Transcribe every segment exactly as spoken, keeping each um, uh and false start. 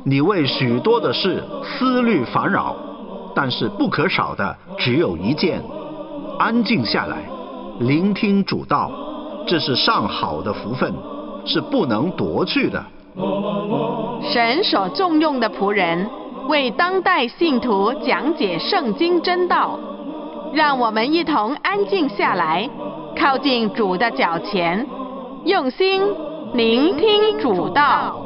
你为许多的事思虑烦扰，但是不可少的只有一件：安静下来，聆听主道，这是上好的福分，是不能夺去的。 神所重用的仆人，为当代信徒讲解圣经真道，让我们一同安静下来，靠近主的脚前，用心聆听主道。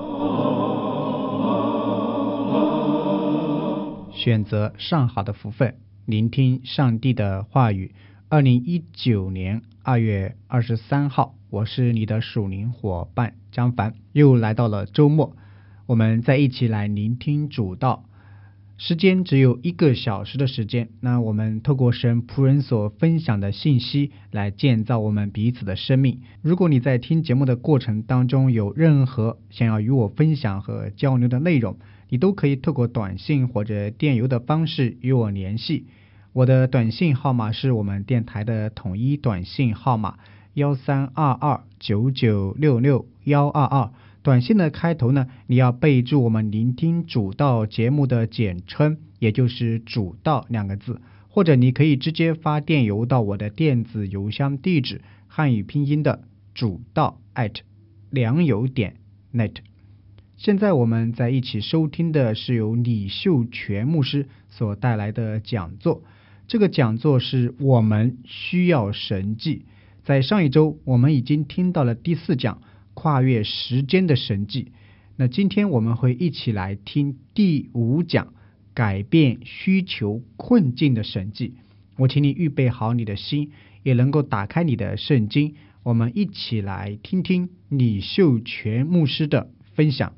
选择上好的福分，聆听上帝的话语。二零一九年二月二十三号，我是你的属灵伙伴张凡，又来到了周末，我们再一起来聆听主道。时间只有一个小时的时间，那我们透过神仆人所分享的信息来建造我们彼此的生命。如果你在听节目的过程当中有任何想要与我分享和交流的内容，你都可以透过短信或者电邮的方式与我联系。我的短信号码是我们电台的统一短信号码幺三二二九九六六幺二二。短信的开头呢，你要备注我们聆听主道节目的简称，也就是主道两个字，或者你可以直接发电邮到我的电子邮箱地址，汉语拼音的主道 at 良友点 net。 现在我们在一起收听的是由李秀全牧师所带来的讲座，这个讲座是我们需要神迹。在上一周我们已经听到了第四讲，跨越时间的神迹。那今天我们会一起来听第五讲，改变需求困境的神迹。我请你预备好你的心，也能够打开你的圣经，我们一起来听听李秀全牧师的分享。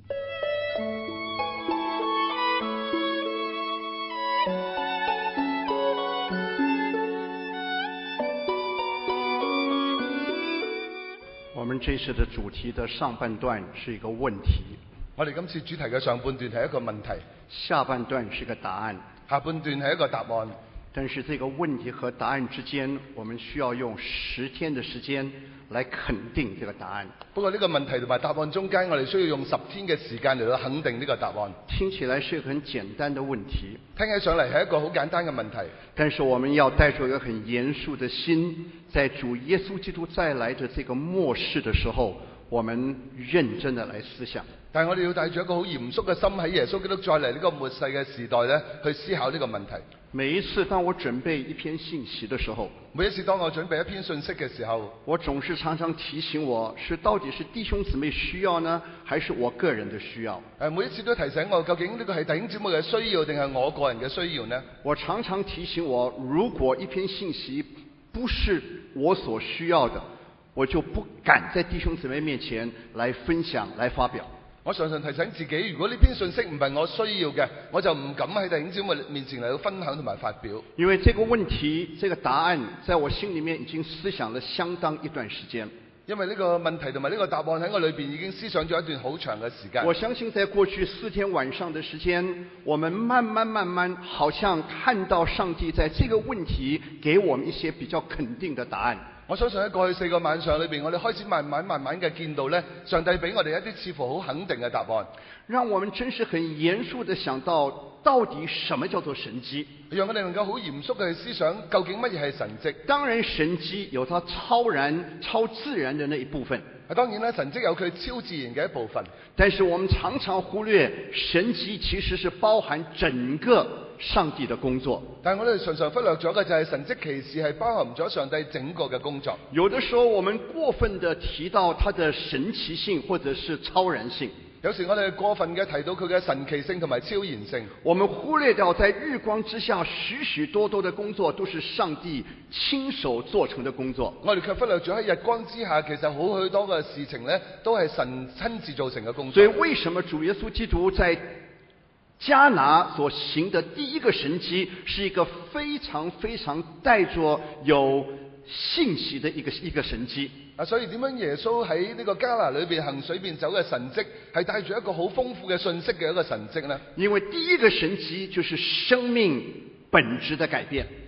我们这次的主题的上半段是一个问题， 我哋今次主題嘅上半段係一個問題， 下半段是個答案， 下半段係一個答案。 但是這個問題和答案之間，我們需要用十天的時間來肯定這個答案。 不過呢個問題同埋答案中間，我哋需要用十天嘅時間嚟到肯定呢個答案。 聽起來是一個很簡單的問題， 聽起上嚟係一個好簡單嘅問題， 但是我們要帶着一個很嚴肅的心，在主耶穌基督再來的這個末世的時候，我們認真的來思想。 但係我哋要帶住一個好嚴肅嘅心，喺耶穌基督再嚟呢個末世嘅時代咧，去思考呢個問題。 每一次當我準備一篇信息的時候， 每一次當我準備一篇信息嘅時候， 我總是常常提醒我，是到底是弟兄姊妹需要呢，還是我個人的需要？ 誒，每一次都提醒我，究竟呢個係弟兄姊妹嘅需要，定係我個人嘅需要呢？ 我常常提醒我，如果一篇信息不是我所需要的，我就不敢在弟兄姊妹面前來分享、來發表。 我常常提醒自己，如果呢篇信息唔係我需要嘅，我就唔敢喺弟兄姊妹面前嚟到分享同埋發表。 因為這個問題、這個答案，在我心裏面已經思想了相當一段時間。 因為呢個問題同埋呢個答案喺我裏邊已經思想咗一段好長嘅時間。 我相信在過去四天晚上的時間，我們慢慢慢慢，好像看到上帝在這個問題給我們一些比較肯定的答案。 我相信喺過去四個晚上裏邊，我哋開始慢慢慢慢嘅見到咧，上帝俾我哋一啲似乎好肯定嘅答案， 讓我們真是很嚴肅地想到，到底什麼叫做神蹟？ 讓我哋能夠好嚴肅嘅去思想，究竟乜嘢係神蹟？ 當然神蹟有它超然、超自然的那一部分。 當然啦，神蹟有佢超自然嘅一部分。 但是我們常常忽略，神蹟其實是包含整個上帝的工作。 但係我哋常常忽略咗嘅就係神蹟奇事係包含咗上帝整個嘅工作。 有的時候我們過分地提到它的神奇性或者是超然性。 有時我哋過分嘅提到佢嘅神奇性同埋超然性， 我們忽略掉在日光之下許許多多的工作都是上帝親手做成的工作。 我哋卻忽略咗喺日光之下，其實好許多嘅事情呢，都係神親自做成嘅工作。 所以為什麼主耶穌基督在迦拿所行的第一個神蹟，是一個非常非常帶着有信息的一個一個神蹟。 啊，所以點樣耶穌喺呢個迦拿裏邊行水變酒嘅神蹟，係帶住一個好豐富嘅信息嘅一個神蹟呢？ 因為第一個神蹟就是生命本質的改變。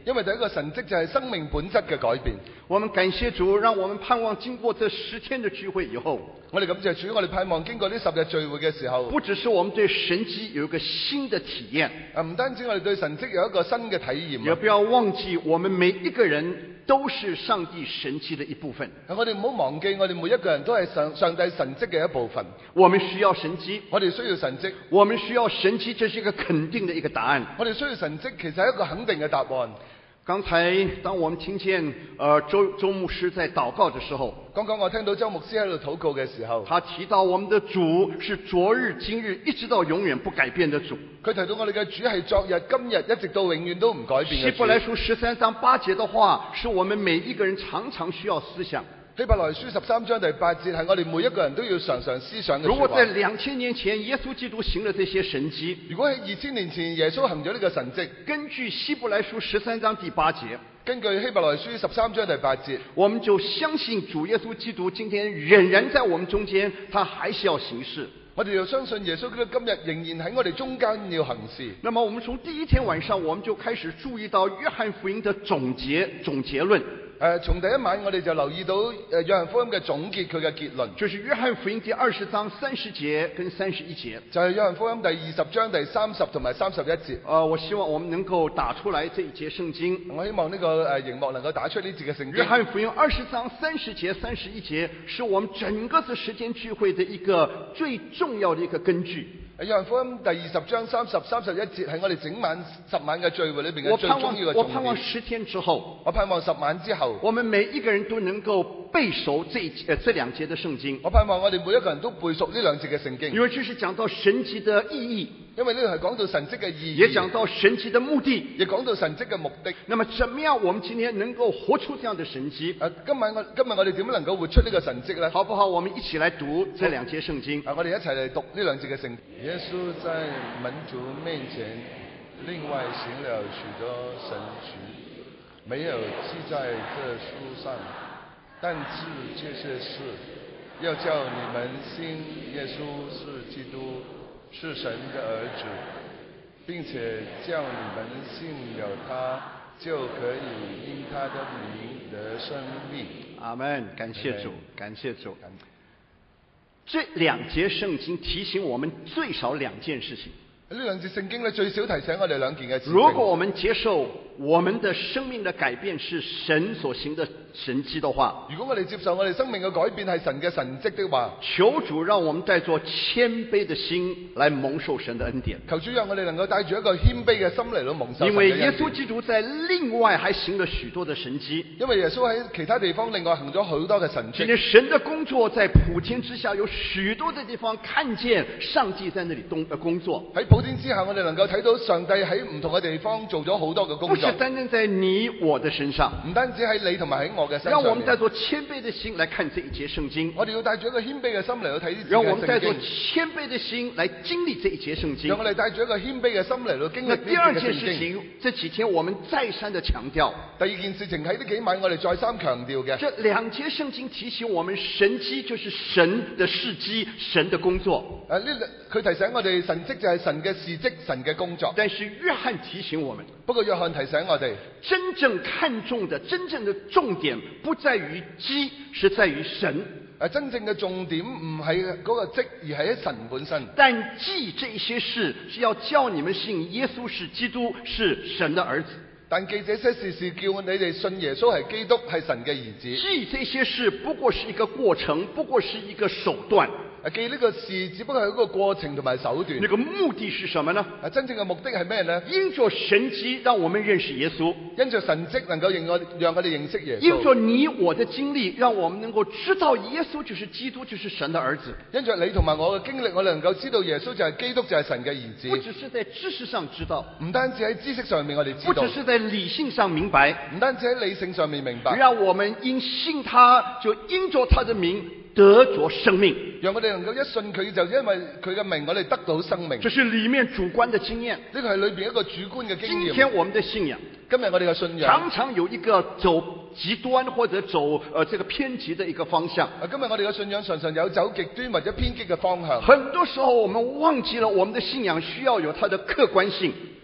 因為第一個神蹟就係生命本質嘅改變。 我們感謝主，讓我們盼望經過這十天的聚會以後， 我哋感謝主，我哋盼望經過呢十日聚會嘅時候， 不只是我們對神蹟有一個新的體驗， 啊唔單止我哋對神蹟有一個新嘅體驗， 也不要忘記我們每一個人都是上帝神蹟的一部分。 我哋唔好忘記，我哋每一個人都係上上帝神蹟嘅一部分。 我們需要神蹟， 我哋需要神蹟， 我們需要神蹟，這是一個肯定的一個答案。 我哋需要神蹟，其實係一個肯定嘅答案。 剛才當我們聽見呃周周牧師在禱告的時候， 剛剛我聽到周牧師喺度禱告嘅時候， 他提到我們的主是昨日今日一直到永遠不改變的主。 佢提到我哋嘅主係昨日今日一直到永遠都唔改變嘅主。 希伯來書十三章八節的話，是我們每一個人常常需要思想。 希伯來書十三章第八節係我哋每一個人都要常常思想嘅。 如果在兩千年前耶穌基督行了這些神蹟， 如果喺二千年前耶穌行咗呢個神蹟， 根據希伯來書十三章第八節， 根據希伯來書十三章第八節， 我們就相信主耶穌基督今天仍然在我們中間，他還是要行事。 我哋就相信耶穌基督今日仍然喺我哋中間要行事。 那麼我們從第一天晚上，我們就開始注意到約翰福音的總結總結論。 誒、呃，從第一晚我哋就留意到誒、呃、約翰福音嘅總結，佢嘅結論， 就是約翰福音第二十章三十節跟三十一節， 就係約翰福音第二十章第三十同埋三十一節。 呃，我希望我們能夠打出來這一節聖經。 我希望呢、這個誒熒幕能夠打出呢節嘅聖經。 約翰福音二十章三十節、三十一節，是我們整個這十天聚會的一個最重要的一個根據。 約翰福音第二十章三十、三十一節係我哋整晚十晚嘅聚會裏邊嘅最重要嘅重點。 我盼望十天之後， 我盼望十晚之後， 我們每一個人都能夠背熟這一呃這兩節的聖經。 我盼望我哋每一個人都背熟呢兩節嘅聖經， 因為這是講到神蹟的意義， 因為呢個係講到神蹟嘅意義， 也講到神蹟的目的， 亦講到神蹟嘅目的。 那麼，怎麼樣我們今天能夠活出這樣的神蹟？ 啊，今晚我今日我哋點樣能夠活出呢個神蹟呢？ 好不好？我們一起來讀這兩節聖經。 啊，我哋一齊嚟讀呢兩節嘅聖經。耶穌在門徒面前另外行了許多神蹟，沒有記在這書上，但是這些事要叫你們信耶穌是基督，是神的兒子，並且叫你們信了他，就可以因他的名得生命。 阿門！感謝主，感謝主。這兩節聖經提醒我們最少兩件事情。 呢兩節聖經咧，最少提醒我哋兩件嘅事情。 如果我們接受我們的生命的改變是神所行的神蹟的話， 如果我哋接受我哋生命嘅改變係神嘅神蹟的話， 求主讓我們帶着謙卑的心來蒙受神的恩典。 求主讓我哋能夠帶住一個謙卑嘅心嚟到蒙受神嘅恩典。 因為耶穌基督在另外還行了許多的神蹟， 因為耶穌喺其他地方另外行咗好多嘅神蹟。 今天神的工作在普天之下，有許多的地方看見上帝在那裏動工作。 喺普天之下，我哋能夠睇到上帝喺唔同嘅地方做咗好多嘅工作。 不是單單在你我的身上， 唔單止喺你同埋喺我嘅身上。 讓我們帶着謙卑的心來看這一節聖經。 我哋要帶住一個謙卑嘅心嚟到睇呢節聖經。 讓我們帶着謙卑的心來經歷這一節聖經。 讓我哋帶住一個謙卑嘅心嚟到經歷呢節聖經。 第二件事情，這幾天我們再三的強調。 第二件事情喺呢幾晚我哋再三強調嘅。 這兩節聖經提醒我們，神蹟就是神的事蹟，神的工作。 誒，呢佢提醒我哋神蹟就係神嘅事蹟，神嘅工作。 但是約翰提醒我們， 不過約翰提醒我哋， 真正看重的、真正的重點不在於蹟，是在於神。 誒，真正嘅重點唔係嗰個蹟，而係喺神本身。 但記這些事，是要叫你們信耶穌是基督，是神的兒子。 但記這些事是叫你哋信耶穌係基督，係神嘅兒子。 記這些事不過是一個過程，不過是一個手段。 啊，記呢個事只不過係一個過程同埋手段。 那個目的是什麼呢？ 啊，真正嘅目的係咩呢？ 因着神蹟讓我們認識耶穌， 因着神蹟能夠讓我讓我哋認識耶穌。 因着你我的經歷，讓我們能夠知道耶穌就是基督，就是神的兒子。 因着你同埋我嘅經歷，我哋能夠知道耶穌就係基督，就係神嘅兒子。 不只是在知識上知道， 唔單止喺知識上面我哋知道， 不只是在理性上明白， 唔單止喺理性上面明白， 讓我們因信他，就因着他的名得着生命。 讓我哋能夠一信佢，就因為佢嘅名，我哋得到生命。 這是裏面主觀的經驗， 呢個係裏邊一個主觀嘅經驗。 今天我們的信仰， 今日我哋嘅信仰常常有一個走極端或者走呃這個偏激的一個方向。 啊，今日我哋嘅信仰常常有走極端或者偏激嘅方向。 很多時候我們忘記了我們的信仰需要有它的客觀性。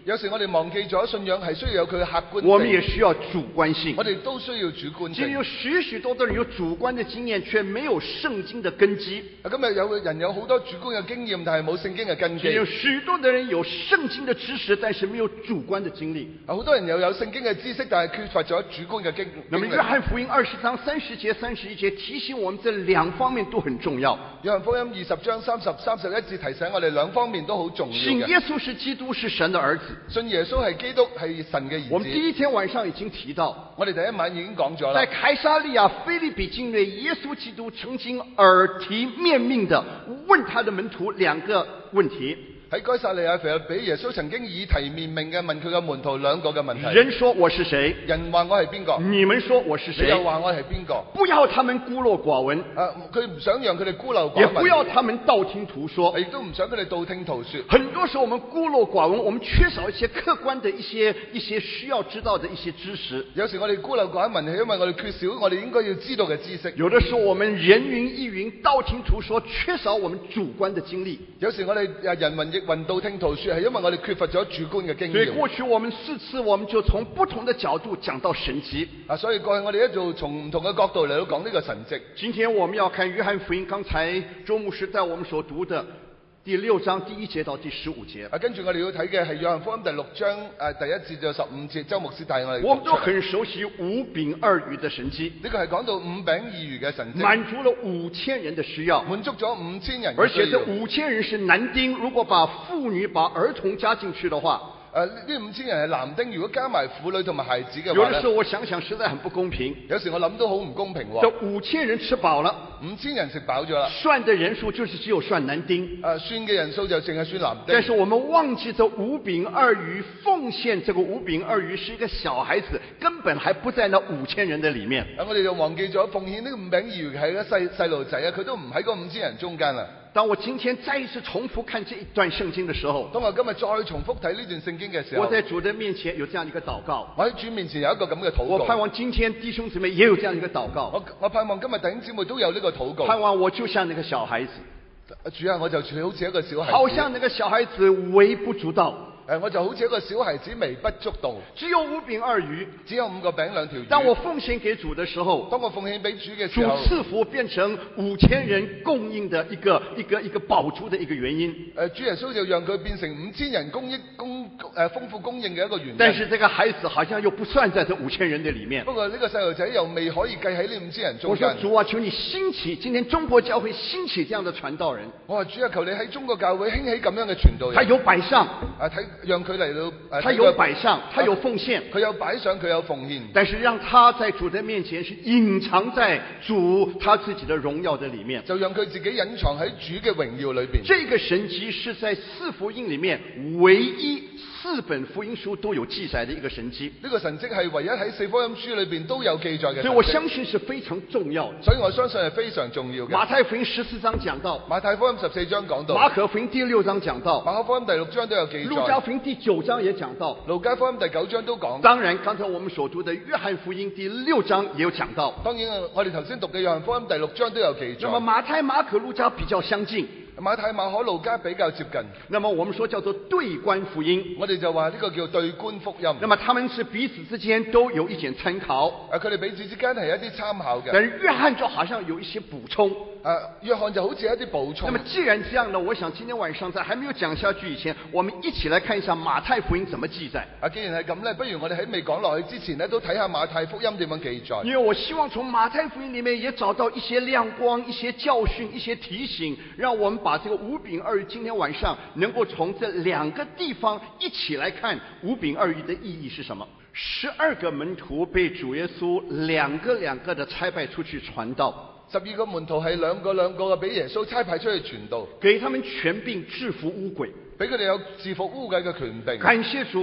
有時我哋忘記咗信仰係需要有佢嘅客觀性， 我们也需要主观性我。哋都需要主觀性。 今天有许许多多人有主观的经验，却没有圣經的根基。 啊，今日有人有好多主觀嘅經驗，但係冇聖經嘅根基。 今天有许多的人有圣經的知識，但是没有主观的經歷。 啊，好多人又有聖經嘅知識，但係缺乏咗主觀嘅經那麼經歷。 約翰福音二十章三十節、三十一節提醒我們，這兩方面都很重要。 約翰福音二十章三十、三十一節提醒我哋兩方面都好重要嘅。 信耶穌是基督，是神的兒子。 信耶穌係基督，係神嘅兒子。 我們第一天晚上已經提到， 我哋第一晚已經講咗啦在。凱撒利亞腓立比境內，耶穌基督曾經耳提面命地問他的門徒兩個問題。 喺該撒利亞腓立比，耶穌曾經以提面命嘅問佢嘅門徒兩個嘅問題。 人說我是誰？ 人話我係邊個？ 你們說我是你誰？ 又話我係邊個？ 不要他們孤陋寡聞， 啊，佢唔想讓佢哋孤陋寡聞， 也不要他們道聽途說。 亦都唔想佢哋道聽途說。 很多時候我們孤陋寡聞，我們缺少一些客觀的一些一些需要知道的一些知識。 有時我哋孤陋寡聞係因為我哋缺少我哋應該要知道嘅知識。 有的時候我們人云亦云，道聽途說，缺少我們主觀的經歷。 有時我哋誒人云亦云，道聽途說係因為我哋缺乏咗主觀嘅經所以驗。 過去我們四次，我們就從不同的角度講到神蹟。 啊，所以過去我哋一做從唔同嘅角度嚟到講呢個神蹟。 今天我們要看約翰福音，剛才周牧師帶我們所讀的第六章第一節到第十五節。 啊，跟住我哋要睇嘅係約翰福音第六章誒第一節到十五節，周牧師帶我哋讀出嚟。 我們都很熟悉五餅二魚的神蹟， 呢個係講到五餅二魚嘅神蹟， 滿足了五千人的需要。 滿足咗五千人嘅而且需要。 這五千人是男丁，如果把婦女、把兒童加進去的話， 誒呢五千人係男丁，如果加埋婦女同埋孩子嘅話咧有的時候我想想實在很不公平。 有時我諗都好唔公平喎。 這五千人吃飽了， 五千人食飽咗啦， 算的人數就是只有算男丁。 誒算嘅人數就淨係算男丁。 但是我們忘記這五餅二魚奉獻，這個五餅二魚是一個小孩子，根本還不在那五千人的裡面。 啊，我哋就忘記咗奉獻呢個五餅二魚係個細細路仔啊，佢都唔喺嗰五千人中間啦。 當我今天再一次重複看這一段聖經的時候， 當我今日再重複睇呢段聖經嘅時候， 我在主的面前有這樣一個禱告。 我喺主面前有一個咁嘅禱告。 我盼望今天弟兄姊妹也有這樣一個禱告。 我我盼望今日弟兄姊妹都有呢個禱告。 盼望我就像那個小孩子， 主啊，我就好似一個小孩子， 好像那個小孩子微不足道。 誒，我就好似一個小孩子微不足道， 只有五餅二魚， 只有五個餅兩條魚。 當我奉獻給主的時候， 當我奉獻俾主嘅主時候， 賜福變成五千人供應的一個一個一個飽足的一個原因。 誒，主耶穌就讓佢變成五千人供應供誒豐富供應嘅一個原因。 但是這個孩子好像又不算在這五千人的裡面。 不過呢個細路仔又未可以計喺呢五千人中我說間。 主啊，求你興起，今天中國教會興起這樣的傳道人。 我話主啊，求你喺中國教會興起咁樣嘅傳道人。 他有擺上， 啊，睇讓佢嚟到。 他有擺上，他有奉獻， 佢有擺上，佢有奉獻。 但是讓他在主的面前是隱藏在主他自己的榮耀的裡面， 就讓佢自己隱藏喺主嘅榮耀裏邊。 這個神蹟是在四福音裡面唯一四本福音書都有記載的一個神蹟。 呢個神蹟係唯一喺四福音書裏邊都有記載嘅。 所以我相信是非常重要的。 所以我相信係非常重要嘅。 馬太福音十四章講到， 馬太福音十四章講到， 馬可福音第六章講到， 馬可福音第六章都有記載， 路加福音第九章也講到， 路加福音第九章都講。 當然，剛才我們所讀的約翰福音第六章也有講到。 當然，我哋頭先讀嘅約翰福音第六章都有記載。 那麼馬太、馬可、路加比較相近。 馬太、馬可、路加比較接近。 那麼我們說叫做對觀福音， 我哋就話呢個叫對觀福音。 那麼他們是彼此之間都有一點參考。 誒，佢哋彼此之間係一啲參考嘅。 但是約翰就好像有一些補充。 誒，約翰就好似一啲補充。 那麼既然這樣呢，我想今天晚上在還沒有講下去以前，我們一起來看一下馬太福音怎麼記載。 啊，既然係咁呢，不如我哋喺未講落去之前呢，都睇下馬太福音點樣記載。 因為我希望從馬太福音裡面也找到一些亮光、一些教訓、一些提醒，讓我們把這個五餅二魚今天晚上能夠從這兩個地方一起來看五餅二魚的意義是什麼。十二個門徒被主耶穌兩個兩個的差派出去傳道。 十二個門徒係兩個兩個嘅俾耶穌差派出去傳道， 給他們權柄制服污鬼， 俾佢哋有制服污鬼嘅權柄。 感謝主，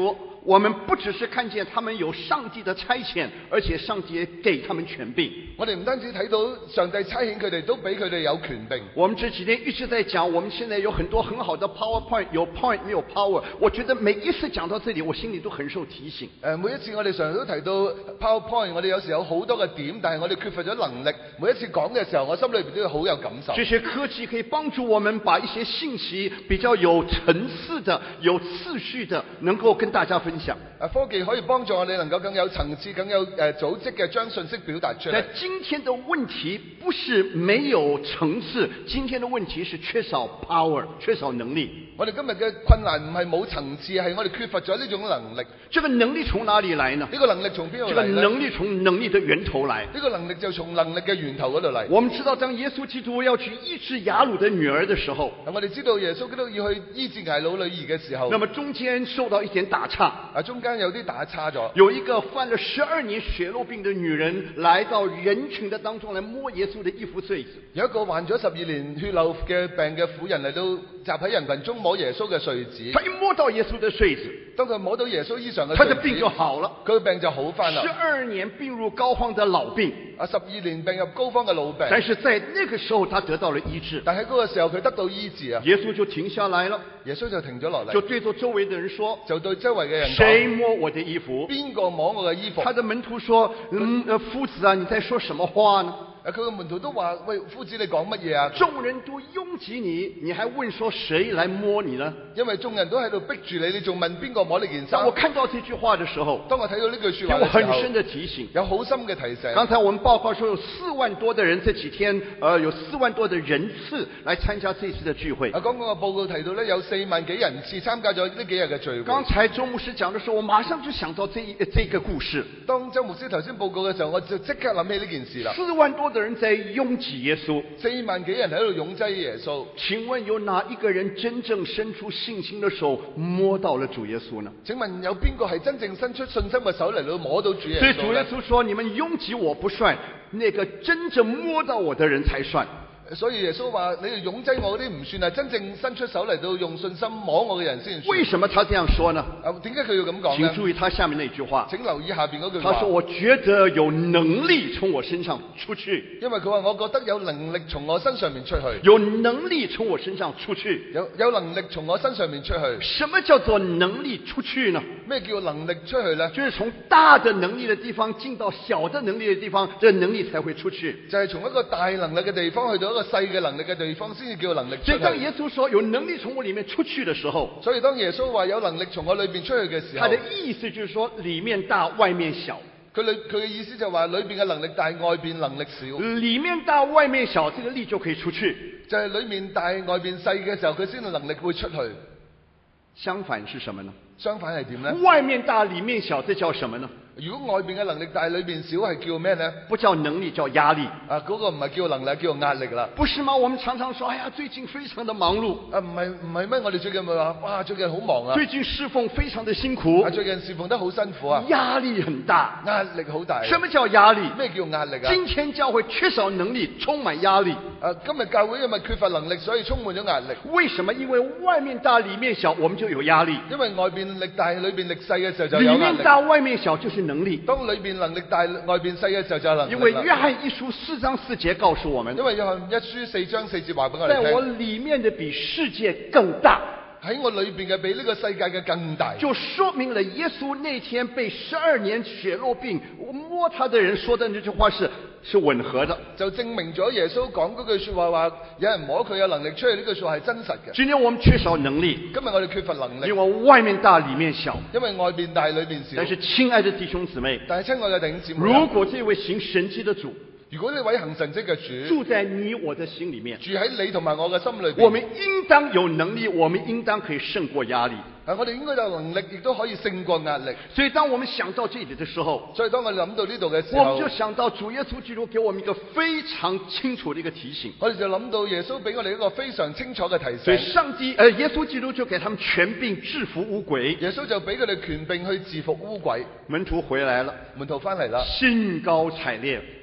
我們不只是看見他們有上帝的差遣，而且上帝也給他們權柄。 我哋唔單止睇到上帝差遣佢哋，都俾佢哋有權柄。 我們這幾天一直在講，我們現在有很多很好的 PowerPoint， 有 point 沒有 power。我覺得每一次講到這裡，我心裡都很受提醒。 誒，每一次我哋常常都提到 PowerPoint， 我哋有時有好多嘅點，但係我哋缺乏咗能力。每一次講嘅時候，我心裏邊都好有感受。 這些科技可以幫助我們把一些信息比較有層次的、有次序的，能夠跟大家分享。 誒，科技可以幫助我哋能夠更有層次、更有誒、呃、組織嘅將信息表達出嚟。 但今天的問題不是沒有層次，今天的問題是缺少 power， 缺少能力。 我哋今日嘅困難唔係冇層次，係我哋缺乏咗呢種能力。 這個能力從哪裡來呢？ 呢個能力從邊度嚟呢？ 這個能力從能力的源頭來。 呢個能力就從能力嘅源頭嗰度嚟。 我們知道，當耶穌基督要去醫治雅魯的女兒的時候， 我哋知道耶穌基督要去醫治雅魯女兒嘅時候， 那麼中間受到一點打岔。 啊，中間有啲打岔咗。 有一個犯了十二年血漏病的女人來到人群的當中來摸耶穌的衣服穗子。 有一個患咗十二年血漏嘅病嘅婦人嚟到集喺人群中摸耶穌嘅穗子。 他一摸到耶穌的穗子， 當佢摸到耶穌衣上嘅穗子， 他的病就好了。 佢嘅病就好返啦。 十二年病入膏肓的老病， 啊，十二年病入膏肓嘅老病。 但是在那個時候，他得到了醫治。 但係嗰個時候佢得到醫治啊。 耶穌就停下來了。 耶穌就停咗落嚟， 就對着周圍的人說， 就對周圍嘅人講， 誰摸我的衣服？ 邊個摸我嘅衣服？ 他的門徒說，嗯，呃，夫子啊，你在說什麼話呢？ 佢嘅門徒都話：喂，夫子你講乜嘢啊？ 眾人都擁擠你，你還問說誰來摸你呢？ 因為眾人都喺度逼住你，你仲問邊個摸你件衫？ 當我看到這句話的時候， 當我睇到呢句說話嘅時候， 有很深的提醒， 有好深嘅提醒。 剛才我們報告說有四萬多的人，這幾天，呃，有四萬多的人次來參加這次的聚會。 啊，剛剛個報告提到呢，有四萬幾人次參加咗呢幾日嘅聚會。 剛才周牧師講的時候，我馬上就想到這一這個故事。 當周牧師頭先報告嘅時候，我就即刻諗起呢件事啦。 四萬多的人在擁擠耶穌， 四萬幾人喺度擁擠耶穌。 請問有哪一個人真正伸出信心的手摸到了主耶穌呢？ 請問有邊個係真正伸出信心嘅手嚟到摸到主耶穌？ 所以主耶穌說：你們擁擠我不算，那個真正摸到我的人才算。 所以耶穌話：你哋擁擠我嗰啲唔算，係真正伸出手嚟到用信心摸我嘅人先算。 為什麼他這樣說呢？ 啊，點解佢要咁講呢？ 請注意他下面那句話。 請留意下邊嗰句話。 他說：我覺得有能力從我身上出去。 因為佢話：我覺得有能力從我身上面出去。 有能力從我身上出去。 有有能力從我身上面出去。 什麼叫做能力出去呢？ 咩叫能力出去呢？ 就是從大的能力的地方進到小的能力的地方，這能力才會出去。 就係從一個大能力嘅地方去到一個細嘅能力嘅地方，先至叫能力出去。 所以當耶穌說有能力從我裏面出去的時候， 所以當耶穌話有能力從我裏邊出去嘅時候， 他的意思就是說裏面大外面小。 佢裏佢嘅意思就話裏邊嘅能力大，外邊能力少。 裏面大外面小，這個力就可以出去。 就係裏面大外邊細嘅時候，佢先至能力會出去。 相反是什麼呢？ 相反係點呢？ 外面大裏面小，這叫什麼呢？ 如果外邊嘅能力大，裏邊少，係叫咩呢？ 不叫能力，叫壓力。 啊，嗰個唔係叫能力，叫壓力啦。 不是嗎？我們常常說，哎呀，最近非常的忙碌。 啊，唔係唔係咩？我哋最近咪話，哇，最近好忙啊。 最近侍奉非常的辛苦。 啊，最近侍奉得好辛苦啊。 壓力很大， 壓力好大。 什麼叫壓力？ 咩叫壓力啊？ 今天教會缺少能力，充滿壓力。 啊，今日教會因為缺乏能力，所以充滿咗壓力。 為什麼？因為外面大，裏面小，我們就有壓力。 因為外邊力大，裏邊力細嘅時候就有壓力。 裏面大，外面小就是能力。 當裏邊能力大，外邊細嘅時候就有能力。 因為約翰一書四章四節告訴我們， 因為約翰一書四章四節話俾我哋聽， 在我裏面的比世界更大。 喺我裏邊嘅比呢個世界嘅更大， 就說明了耶穌那天被十二年血漏病摸他的人說的那句話是是吻合的， 就證明咗耶穌講嗰句說話話有人摸佢有能力出去，呢句說話係真實嘅。 今天我們缺少能力， 今日我哋缺乏能力， 因為外面大裏面小， 因為外邊大裏邊小。 但是親愛的弟兄姊妹， 但係親愛嘅弟兄姊妹， 如果這位行神蹟的主， 如果呢位行神蹟嘅主住在你我的心裏面， 住喺你同埋我嘅心裏邊， 我們應當有能力，我們應當可以勝過壓力。 啊，我哋應該有能力，亦都可以勝過壓力。 所以當我們想到這裡的時候， 所以當我諗到呢度嘅時候， 我們就想到主耶穌基督給我們一個非常清楚的一個提醒。 我哋就諗到耶穌俾我哋一個非常清楚嘅提醒。 所以上帝，呃，耶穌基督就給他們權柄制服污鬼。 耶穌就俾佢哋權柄去制服污鬼。 門徒回來了， 門徒翻嚟啦， 興高采烈。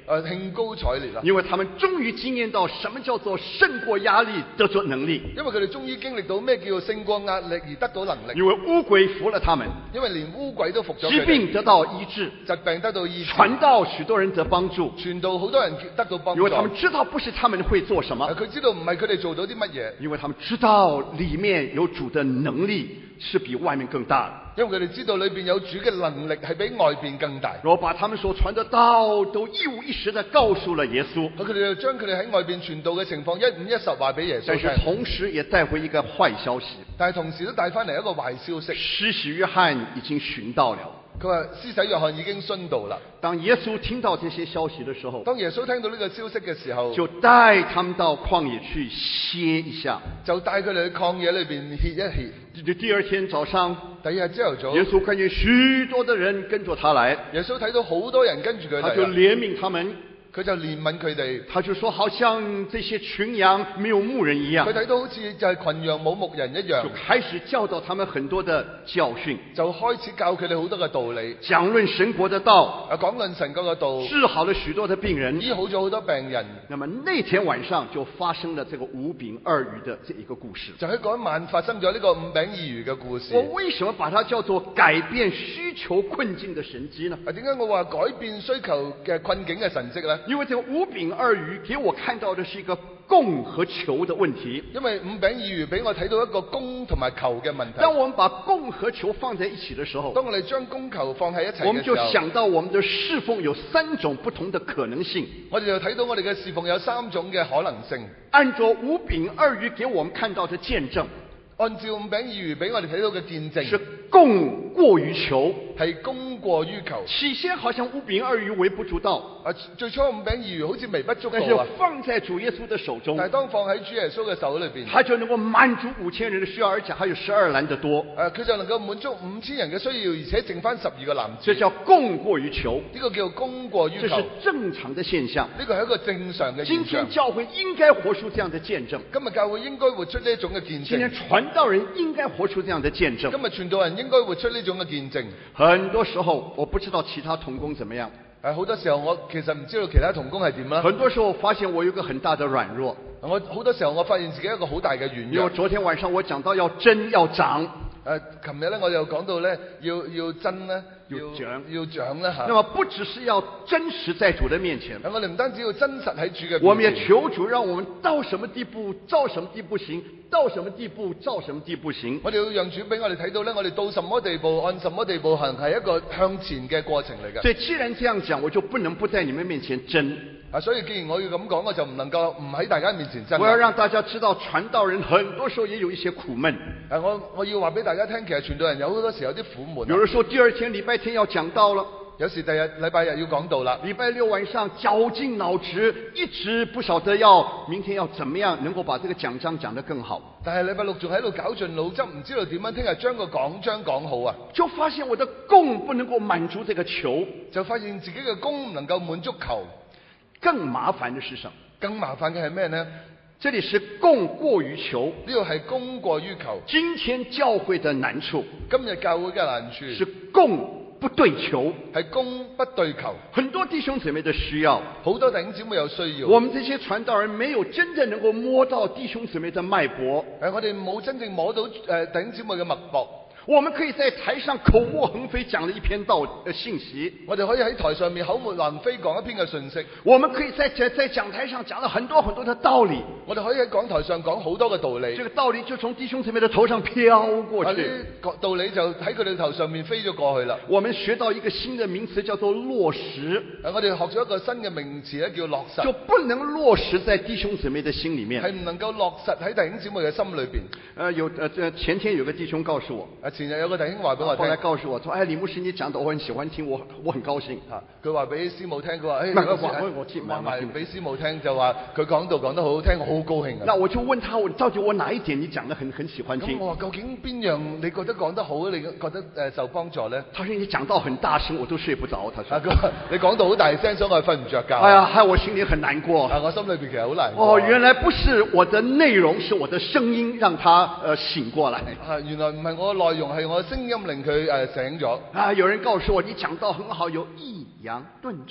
誒興高采烈啦， 因为他们终於經驗到什麼叫做勝過壓力，得着能力。 因為佢哋終於經歷到咩叫做勝過壓力而得到能力， 因為烏鬼服了他們， 因為連烏鬼都服咗疾佢哋， 病得到醫治， 疾病得到醫治， 傳道許多人得幫助， 傳道好多人得到幫助， 因為他們知道不是他們會做什麼， 佢知道唔係佢哋做到啲乜嘢， 因為他們知道裡面有主的能力是比外面更大的。 因為佢哋知道裏邊有主嘅能力係比外邊更大。 然後把他們所傳的道都一五一十地告訴了耶穌， 佢哋就將佢哋喺外邊傳道嘅情況一五一十話俾耶穌但是聽， 同時也帶回一個壞消息， 但係同時都帶翻嚟一個壞消息。 施洗約翰已經尋到了。 佢話施洗約翰已經殉道啦。 當耶穌聽到這些消息的時候， 當耶穌聽到呢個消息嘅時候， 就帶他們到曠野去歇一下， 就帶佢哋去曠野裏邊歇一歇。 就第二天早上， 第二日朝頭早， 耶穌看見許多的人跟着他來， 耶穌睇到好多人跟住佢他就嚟， 憐憫他們， 佢就憐憫佢哋。 他就說好像這些群羊沒有牧人一樣， 佢睇到好似就係群羊冇牧人一樣就，開始教導他們很多的教訓， 就開始教佢哋好多嘅道理， 講論神國的道， 啊講論神嗰個道， 治好了許多的病人。 醫好咗好多病人。 那麼那天晚上就發生了這個五餅二魚的這一個故事。 就喺嗰一晚發生咗呢個五餅二魚嘅故事。 我為什麼把它叫做改變需求困境的神蹟呢？ 啊，點解我話改變需求嘅困境嘅神蹟呢？ 因為這個五餅二魚給我看到的是一個供和求的問題。 因為五餅二魚俾我睇到一個供同埋求嘅問題。 當我們把供和求放在一起的時候， 當我哋將供求放喺一齊嘅時候， 我們就想到我們的侍奉有三種不同的可能性。 我哋就睇到我哋嘅侍奉有三種嘅可能性。 按照五餅二魚給我們看到的見證， 按照五餅二魚俾我哋睇到嘅見證， 是供過於求， 係供過於求。 起先好像五餅二魚微不足道， 啊，最初五餅二魚好似微不足道但是啊， 放在主耶穌的手中， 但係當放喺主耶穌嘅手裏邊， 他就能夠滿足五千人的需要，而且還有十二籃的多。 誒佢就能夠滿足五千人嘅需要，而且剩翻十二個籃子。 這叫供過於求， 呢個叫供過於這求， 是正常的現象。 呢個係一個正常嘅今現象天。教會應該活出這樣的見證， 今日教會應該活出呢一種嘅見今天證。 傳道人應該活出這樣的見證。 今日傳道人應該活出呢種嘅見證。 很多時候，我不知道其他同工怎麼樣。 誒好多時候我其實唔知道其他同工係點啦。 很多時候我發現我有個很大的軟弱。 我好多時候我發現自己一個好大嘅軟因為弱。 昨天晚上我講到要真要長， 誒，琴日咧我就講到咧，要要真咧，要要長要長啦嚇。 那麼不只是要真實在主的面前， 我哋唔單止要真實喺主嘅面前， 我們也求主讓我們到什麼地步照什麼地步行，到什麼地步照什麼地步行。 我哋要讓主俾我哋睇到咧，我哋到什麼地步按什麼地步行，係一個向前嘅過程嚟嘅。 所以既然這樣講，我就不能不在你們面前爭。 啊，所以既然我要咁講，我就唔能夠唔喺大家面前爭。 我要讓大家知道，傳道人很多時候也有一些苦悶。 啊，我我要話俾大家聽，其實傳道人有好多時候有啲苦悶。 有人說第二天禮拜天要講道了， 有時第日禮拜日要講道啦， 禮拜六晚上絞盡腦汁，一直不曉得要明天要怎麼樣能夠把這個講章講得更好。 但係禮拜六仲喺度絞盡腦汁，唔知道點樣聽日將個講章講好啊， 就發現我的供不能夠滿足這個求， 就發現自己嘅供唔能夠滿足求。 更麻煩的是什麼？ 更麻煩嘅係咩呢？ 這裡是供過於求， 呢個係供過於求。 今天教會的難處， 今日教會嘅難處是供不對求， 係供不對求。 很多弟兄姊妹的需要， 好多弟兄姊妹有需要。 我們這些傳道人沒有真正能夠摸到弟兄姊妹的脈搏， 誒，我哋冇真正摸到誒弟兄姊妹嘅脈搏。 我們可以在台上口沫橫飛講了一篇道呃信息， 我哋可以喺台上面口沫橫飛講一篇嘅信息。 我們可以在在在講台上講了很多很多的道理， 我哋可以喺講台上講好多嘅道理。 這個道理就從弟兄姊妹的頭上飄過去。 啲道理就喺佢哋頭上面飛咗過去啦。 我們學到一個新的名詞叫做落實， 誒，我哋學咗一個新嘅名詞咧，叫落實。 就不能落實在弟兄姊妹的心裏面， 係唔能夠落實喺弟兄姊妹嘅心裏邊。 呃，有呃呃前天有個弟兄告訴我， 誒，前日有個弟兄話俾我聽， 後來告訴我說，哎，李牧師你講的我很喜歡聽，我我很高興啊。佢話俾師母聽，佢話誒， 唔係我我我知話埋俾師母聽，就話佢講道講得好好聽，我好高興啊。 那我就問他，我到底我哪一點你講得很很喜歡聽？ 咁我話究竟邊樣你覺得講得好，你覺得誒、呃、受幫助咧？ 他說你講到很大聲，我都睡不着。他說， 啊，佢話你講到好大聲，所以我係瞓唔着覺。 哎呀，害我心裏很難過。 啊，我心裏邊其實好難過。 哦，原來不是我的內容，是我的聲音讓他呃醒過來。 啊，原來唔係我嘅內容，係我嘅聲音令佢誒、呃、醒咗。 啊，有人告訴我你講道很好，有抑揚頓挫。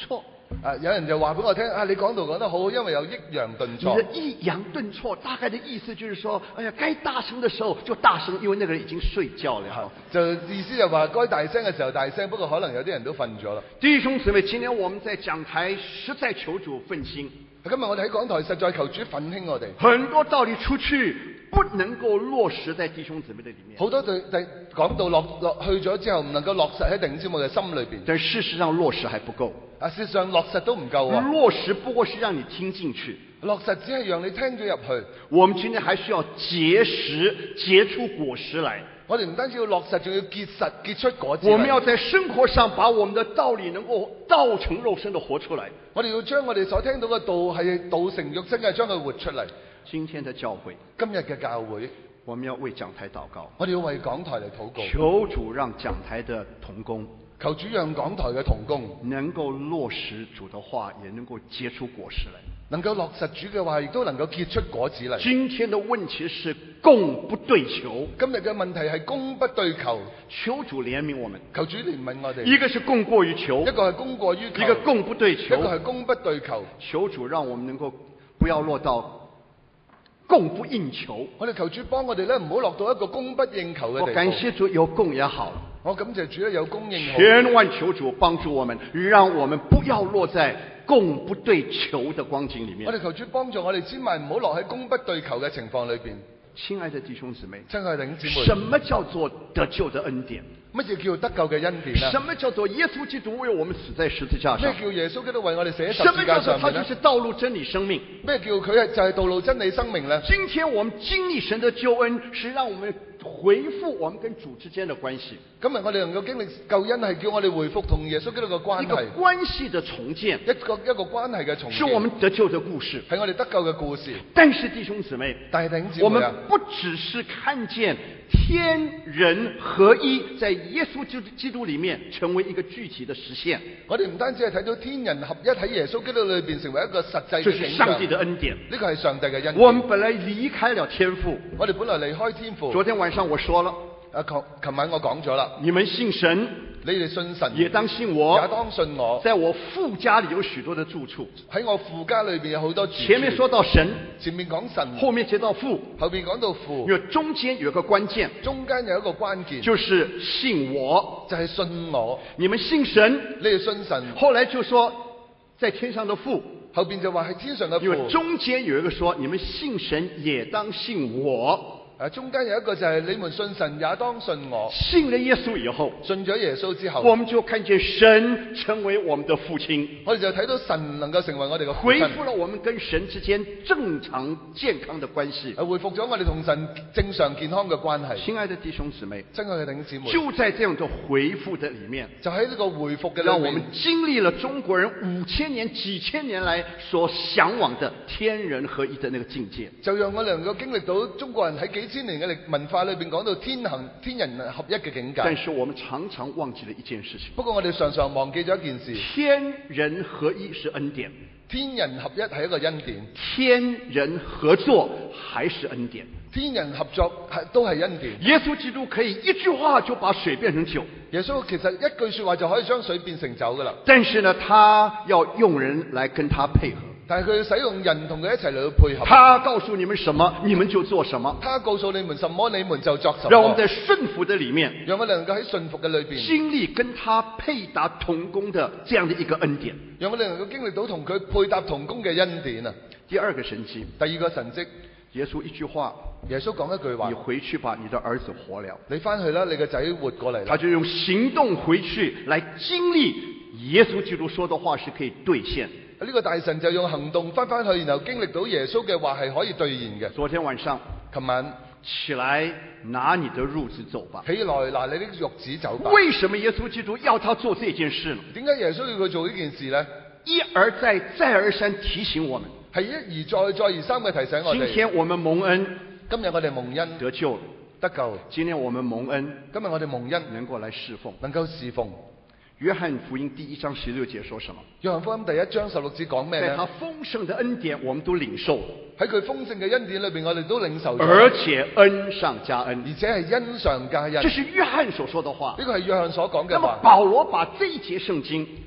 啊，有人就話俾我聽啊，你講道講得好，因為有抑揚頓你挫的。抑揚頓挫，大概的意思就是說，哎呀，該大聲的時候就大聲，因為那個人已經睡覺了。 就意思就話該大聲嘅時候大聲，不過可能有啲人都瞓咗啦。 弟兄姊妹，今天我們在講台實在求主奮興。 今日我哋喺講台實在求主奮興我哋。 很多道理出去不能夠落實在弟兄姊妹的裡面。 好多對對講到落落去咗之後，唔能夠落實喺弟兄姊妹嘅心裏邊。 但事實上落實還不夠。 啊，事實上落實都唔夠啊。 落實不過是讓你聽進去。 落實只係讓你聽咗入去。 我們今天還需要結實，結出果實來。 我哋唔單止要落實，仲要結實，結出果子。 我們要在生活上把我們的道理能夠道成肉身的活出來。 我哋要將我哋所聽到嘅道係道成肉身嘅，將佢活出嚟。 今天的教會， 今日嘅教會， 我們要為講台禱告。 我哋要為講台嚟禱告。 求主讓講台的同工， 求主讓講台嘅同工能夠落實主的話，也能夠結出果實來。 能夠落實主嘅話，亦都能夠結出果子嚟。 今天的問題是供不對求。 今日嘅問題係供不對求。 求主憐憫我們， 求主憐憫我哋。 一個是供過於求， 一個係供過於求， 一個供不對求， 一個係供不對求。 求主讓我們能夠不要落到供不應求。 我哋求主幫我哋咧，唔好落到一個供不應求嘅地步。 我感謝主有供也好， 我感謝主咧有供應好。 千萬求主幫助我們，讓我們不要落在供不對求的光景裡面。 我哋求主幫助我哋，千萬唔好落喺供不對求嘅情況裏邊。 親愛的弟兄姊妹， 親愛的弟兄姊妹， 什麼叫做得救的恩典？ 乜嘢叫得救嘅恩典啊？ 什麼叫做耶穌基督為我們死在十字架上？ 咩叫耶穌基督為我哋死喺十什麼字架叫做他就上面呢？ 是道路、真理、生命？ 咩叫佢係就係道路、真理、生命呢？ 今天我們經歷神的救恩，是讓我們回復我們跟主之間的關係。 今日我哋能夠經歷救恩，係叫我哋回復同耶穌基督嘅關一個係， 關係的重建， 一個一個關係嘅重建， 是我們得救的故事， 係我哋得救嘅故事。 但是弟兄姊妹， 但係弟兄姊我們妹啊， 不只是看見天人合一，在耶穌基督基督裡面成為一個具體的實現， 我哋唔單止係睇到天人合一喺耶穌基督裏邊成為一個實際這嘅景象， 是上帝的恩典。 呢個係上帝嘅恩典。 我們本來離開了天父， 我哋本來離開天父。 昨天晚上我說了， 啊，琴琴晚我講咗啦， 你們信神， 你哋信神， 也當信我， 也當信我。 在我父家裡有許多的住處。 喺我父家裏邊有好多住處。 前面說到神， 前面講神， 後面接到父， 後邊講到父， 因為中間有一個關鍵， 中間有一個關鍵， 就是信我， 就係信我。 你們信神， 你哋信神， 後來就說在天上的父， 後邊就話係天上嘅因為父。 中間有一個說你們信神也當信我。 誒，中間有一個就係你們信神也當信我。 信了耶穌以後， 信咗耶穌之後， 我們就看見神成為我們的父親， 我哋就睇到神能夠成為我哋嘅父恢親， 復了我們跟神之間正常健康的關係。 誒，恢復咗我哋同神正常健康嘅關係。 親愛的弟兄姊妹， 親愛嘅弟兄姊妹， 就在這樣的恢復的裡面， 就喺呢個恢復嘅裏面， 讓我們經歷了中國人五千年、幾千年來所向往的天人合一的那個境界， 就讓我哋能夠經歷到中國人喺幾千年嘅歷文化裏邊講到天行天人合一嘅境界。 但是我們常常忘記了一件事情， 不過我哋常常忘記咗一件事， 天人合一是恩典， 天人合一係一個恩典， 天人合作還是恩典。 天人合作係都係恩典。 耶穌基督可以一句話就把水變成酒， 耶穌其實一句說話就可以將水變成酒噶啦， 但是呢，他要用人來跟他配合。 但係佢要使用人同佢一齊嚟去配合。 他告訴你們什麼，你們就做什麼。 他告訴你們什麼，你們就作什麼。 讓我們在順服的裡面， 讓我哋能夠喺順服嘅裏邊經歷跟他配搭同工的這樣的一個恩典。 讓我哋能夠經歷到同佢配搭同工嘅恩典啊！ 第二個神蹟， 第二個神蹟， 耶穌一句話， 耶穌講一句話： 你回去把你的兒子活了。 你翻去啦，你個仔活過嚟啦。 他就用行動回去來經歷耶穌基督說的話是可以兌現。 呢個大臣就用行動翻翻去，然後經歷到耶穌嘅話係可以兌現嘅。 昨天晚上， 琴晚起來拿你的褥子走吧。 起來拿你的褥子走吧。 為什麼耶穌基督要他做這件事呢？ 點解耶穌要佢做呢件事呢？ 一而再，再而三提醒我們， 係一而再，再而三嘅提醒我哋。 今天我們蒙恩， 今日我哋蒙恩得救了， 得救。 今天我們蒙恩， 今日我哋蒙恩能夠來侍奉， 能夠侍奉。 約翰福音第一章十六節說什麼？ 約翰福音第一章十六節講咩呢？ 在他豐盛的恩典，我們都領受。 喺佢豐盛嘅恩典裏邊，我哋都領受咗， 而且恩上加恩， 而且係恩上加恩。 這是約翰所說的話。 呢個係約翰所講嘅話。 那麼保羅把這一節聖經，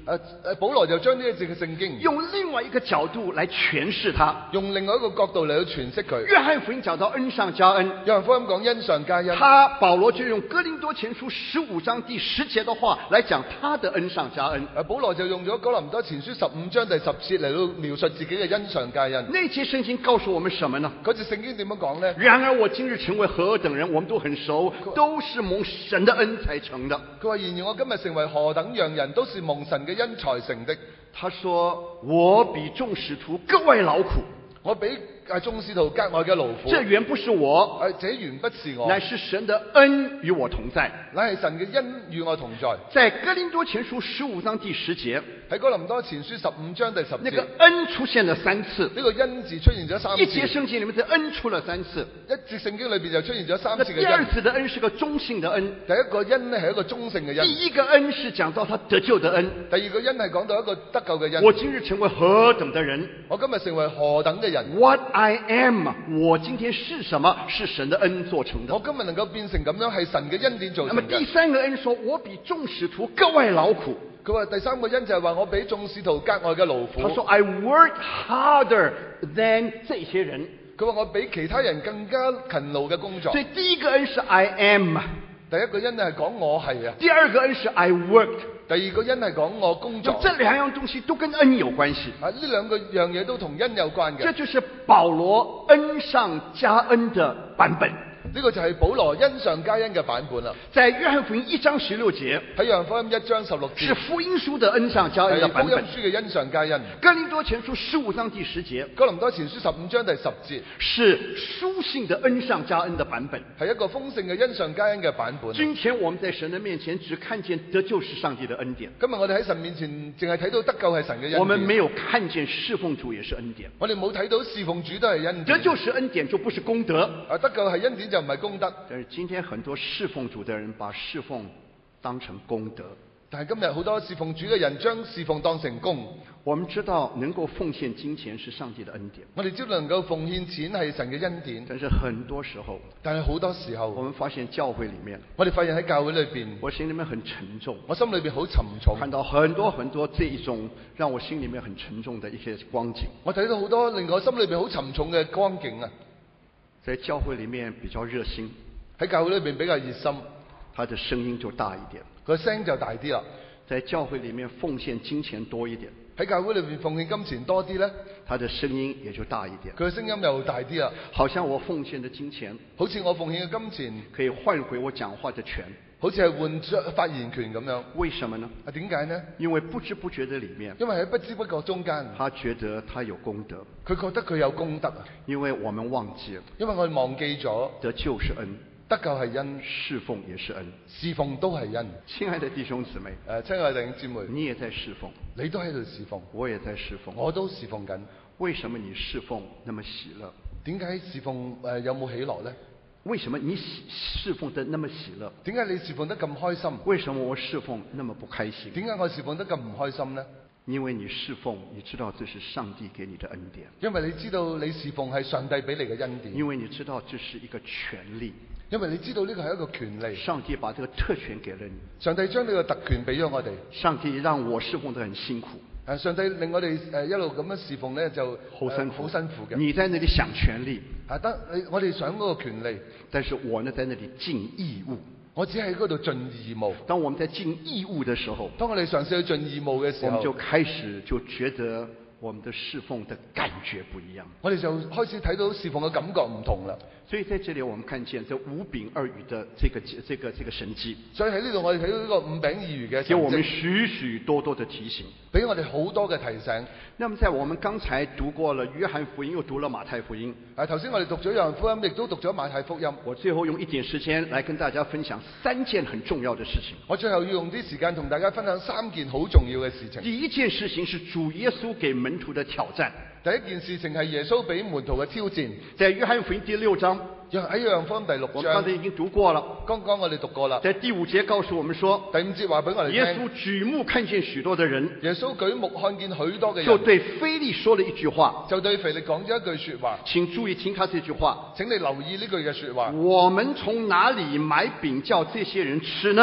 誒誒，保羅就將呢一節嘅聖經用另外一个角度来诠释它。 用另外一個角度嚟去詮釋佢。 约翰福音講到恩上加恩， 約翰福音講恩上加恩， 他保羅就用哥林多前書十五章第十節的話來講他的恩上加恩。 誒，保羅就用咗哥林多前書十五章第十節嚟到描述自己嘅恩上加恩。 那節聖經告訴我們什麼呢？ 嗰節聖經點樣講呢？ 然而我今日成為何等人，我們都很熟，都是蒙神的恩才成的。 佢話：然而我今日成為何等樣人，都是蒙神嘅恩才成的。 他說：我比眾使徒格外勞苦。 我比誒眾使徒格外嘅勞苦。 這原不是我， 誒，這原不是我， 乃是神的恩與我同在。 乃係神嘅恩與我同在。 在哥林多前書十五章第十節， 喺哥林多前書十五章第十節， 那個恩出現了三次。 呢個恩字出現咗三次。 一節聖經裡面的恩出了三次。 一節聖經裏邊就出現咗三那次嘅恩。 第二次的恩是個中性的恩。 第一個恩呢係一個中性嘅恩。 第一個恩是講到他得救的恩。 第二個恩係講到一個得救嘅恩。 我今日成為何等的人， 我今日成為何等嘅人。 What I am， 我今天是什麼？是神的恩做成的。 我今日能夠變成咁樣，係神嘅恩典做那麼成嘅。 第三個恩說，我比眾使徒格外勞苦。 佢話第三個恩就係話我比眾使徒格外嘅勞苦。 他說 I work harder than 這些人。 佢話我比其他人更加勤勞嘅工作。 所以第一個恩是 I am， 第一個恩係講我係啊。 第二個恩是 I worked。 第二個恩係講我工作。 這兩樣東西都跟恩有關係。 啊，呢兩個樣嘢都同恩有關嘅。 這就是保羅恩上加恩的版本。 呢個就係保羅恩上加恩嘅版本啦。 在約翰福音一章十六節， 喺約翰福音一章十六節， 是福音書的恩上加恩的版本。 係福音書嘅恩上加恩。 哥林多前書十五章第十節， 哥林多前書十五章第十節， 是書信的恩上加恩的版本， 係一個豐盛嘅恩上加恩嘅版本。 今天我們在神的面前只看見得救是上帝的恩典。 今日我哋喺神面前淨係睇到得救係神嘅恩典。 我們沒有看見侍奉主也是恩典。 我哋冇睇到侍奉主都係恩典。 得救是恩典就不是功德。 啊，得救係恩典就唔係功德。 但是今天很多侍奉主的人把侍奉當成功德。 但係今日好多侍奉主嘅人將侍奉當成功。 我們知道能夠奉獻金錢是上帝的恩典。 我哋知道能夠奉獻錢係神嘅恩典。 但是很多時候， 但係好多時候， 我們發現教會裡面， 我哋發現喺教會裏邊， 我心裡面很沉重。 我心裏邊好沉重。 看到很多很多這一種讓我心裡面很沉重的一些光景。 我睇到好多令我心裏邊好沉重嘅光景啊！ 在教會裡面比較熱心， 喺教會裏邊比較熱心， 他的聲音就大一點， 個聲就大啲啦。 在教會裡面奉獻金錢多一點， 喺教會裏邊奉獻金錢多啲咧， 他的聲音也就大一點。 佢嘅聲音又大啲啦。 好像我奉獻的金錢， 好似我奉獻嘅金錢可以換回我講話的權， 好似係換咗發言權咁樣。 為什麼呢？ 啊，點解呢？ 因為不知不覺的裡面， 因為喺不知不覺中間， 他覺得他有功德， 佢覺得佢有功德啊。 因為我們忘記了， 因為我哋忘記咗得救是恩， 得救係恩， 侍奉也是恩， 侍奉都係恩。 親愛的弟兄姊妹， 誒，親愛的弟兄姊妹， 你也在侍奉， 你都喺度侍奉， 我也在侍奉， 我都侍奉緊。 為什麼你侍奉那麼喜樂？ 點解侍奉誒有冇喜樂呢？ 為什麼你喜侍奉得那麼喜樂？ 點解你侍奉得咁開心？ 為什麼我侍奉那麼不開心？ 點解我侍奉得咁唔開心呢？ 因為你侍奉，你知道這是上帝給你的恩典。 因為你知道你侍奉係上帝俾你嘅恩典。 因為你知道這是一個權利。 因為你知道呢個係一個權利。 上帝把這個特權給了你。 上帝將呢個特權俾咗我哋。 上帝讓我侍奉得很辛苦。 誒，上帝令我哋誒一路咁樣侍奉咧，就好辛苦， 好辛苦嘅。 你在那裡想權利， 啊得，你我哋想嗰個權利， 但是我呢在那裡盡義務。 我只喺嗰度盡義務。 當我們在盡義務的時候， 當我哋嘗試去盡義務嘅時候， 我們就開始就覺得我們的侍奉的感覺不一樣。 我哋就開始睇到侍奉嘅感覺唔同啦。 所以在這裡我們看見這五餅二魚的這個這個這個神蹟。 所以喺呢度我哋睇到呢個五餅二魚嘅神蹟， 給我們許許多多的提醒， 俾我哋好多嘅提醒。 那麼在我們剛才讀過了約翰福音，又讀了馬太福音。 啊，頭先我哋讀咗約翰福音，亦都讀咗馬太福音。 我最後用一點時間來跟大家分享三件很重要的事情。 我最後要用啲時間同大家分享三件好重要嘅事情。 第一件事情是主耶穌給門徒的挑戰。 第一件事情係耶穌俾門徒嘅挑戰， 在約翰福音第六章， 喺約翰福音第六章， 我們剛才已經讀過了。 剛剛我哋讀過啦。 在第五節告訴我們說， 第五節話俾我哋聽， 耶穌舉目看見許多的人， 耶穌舉目看見許多嘅人， 就對腓力說了一句話， 就對腓力講咗一句說話。 請注意聽他這句話， 請你留意呢句嘅說話。 我們從哪裡買餅叫這些人吃呢？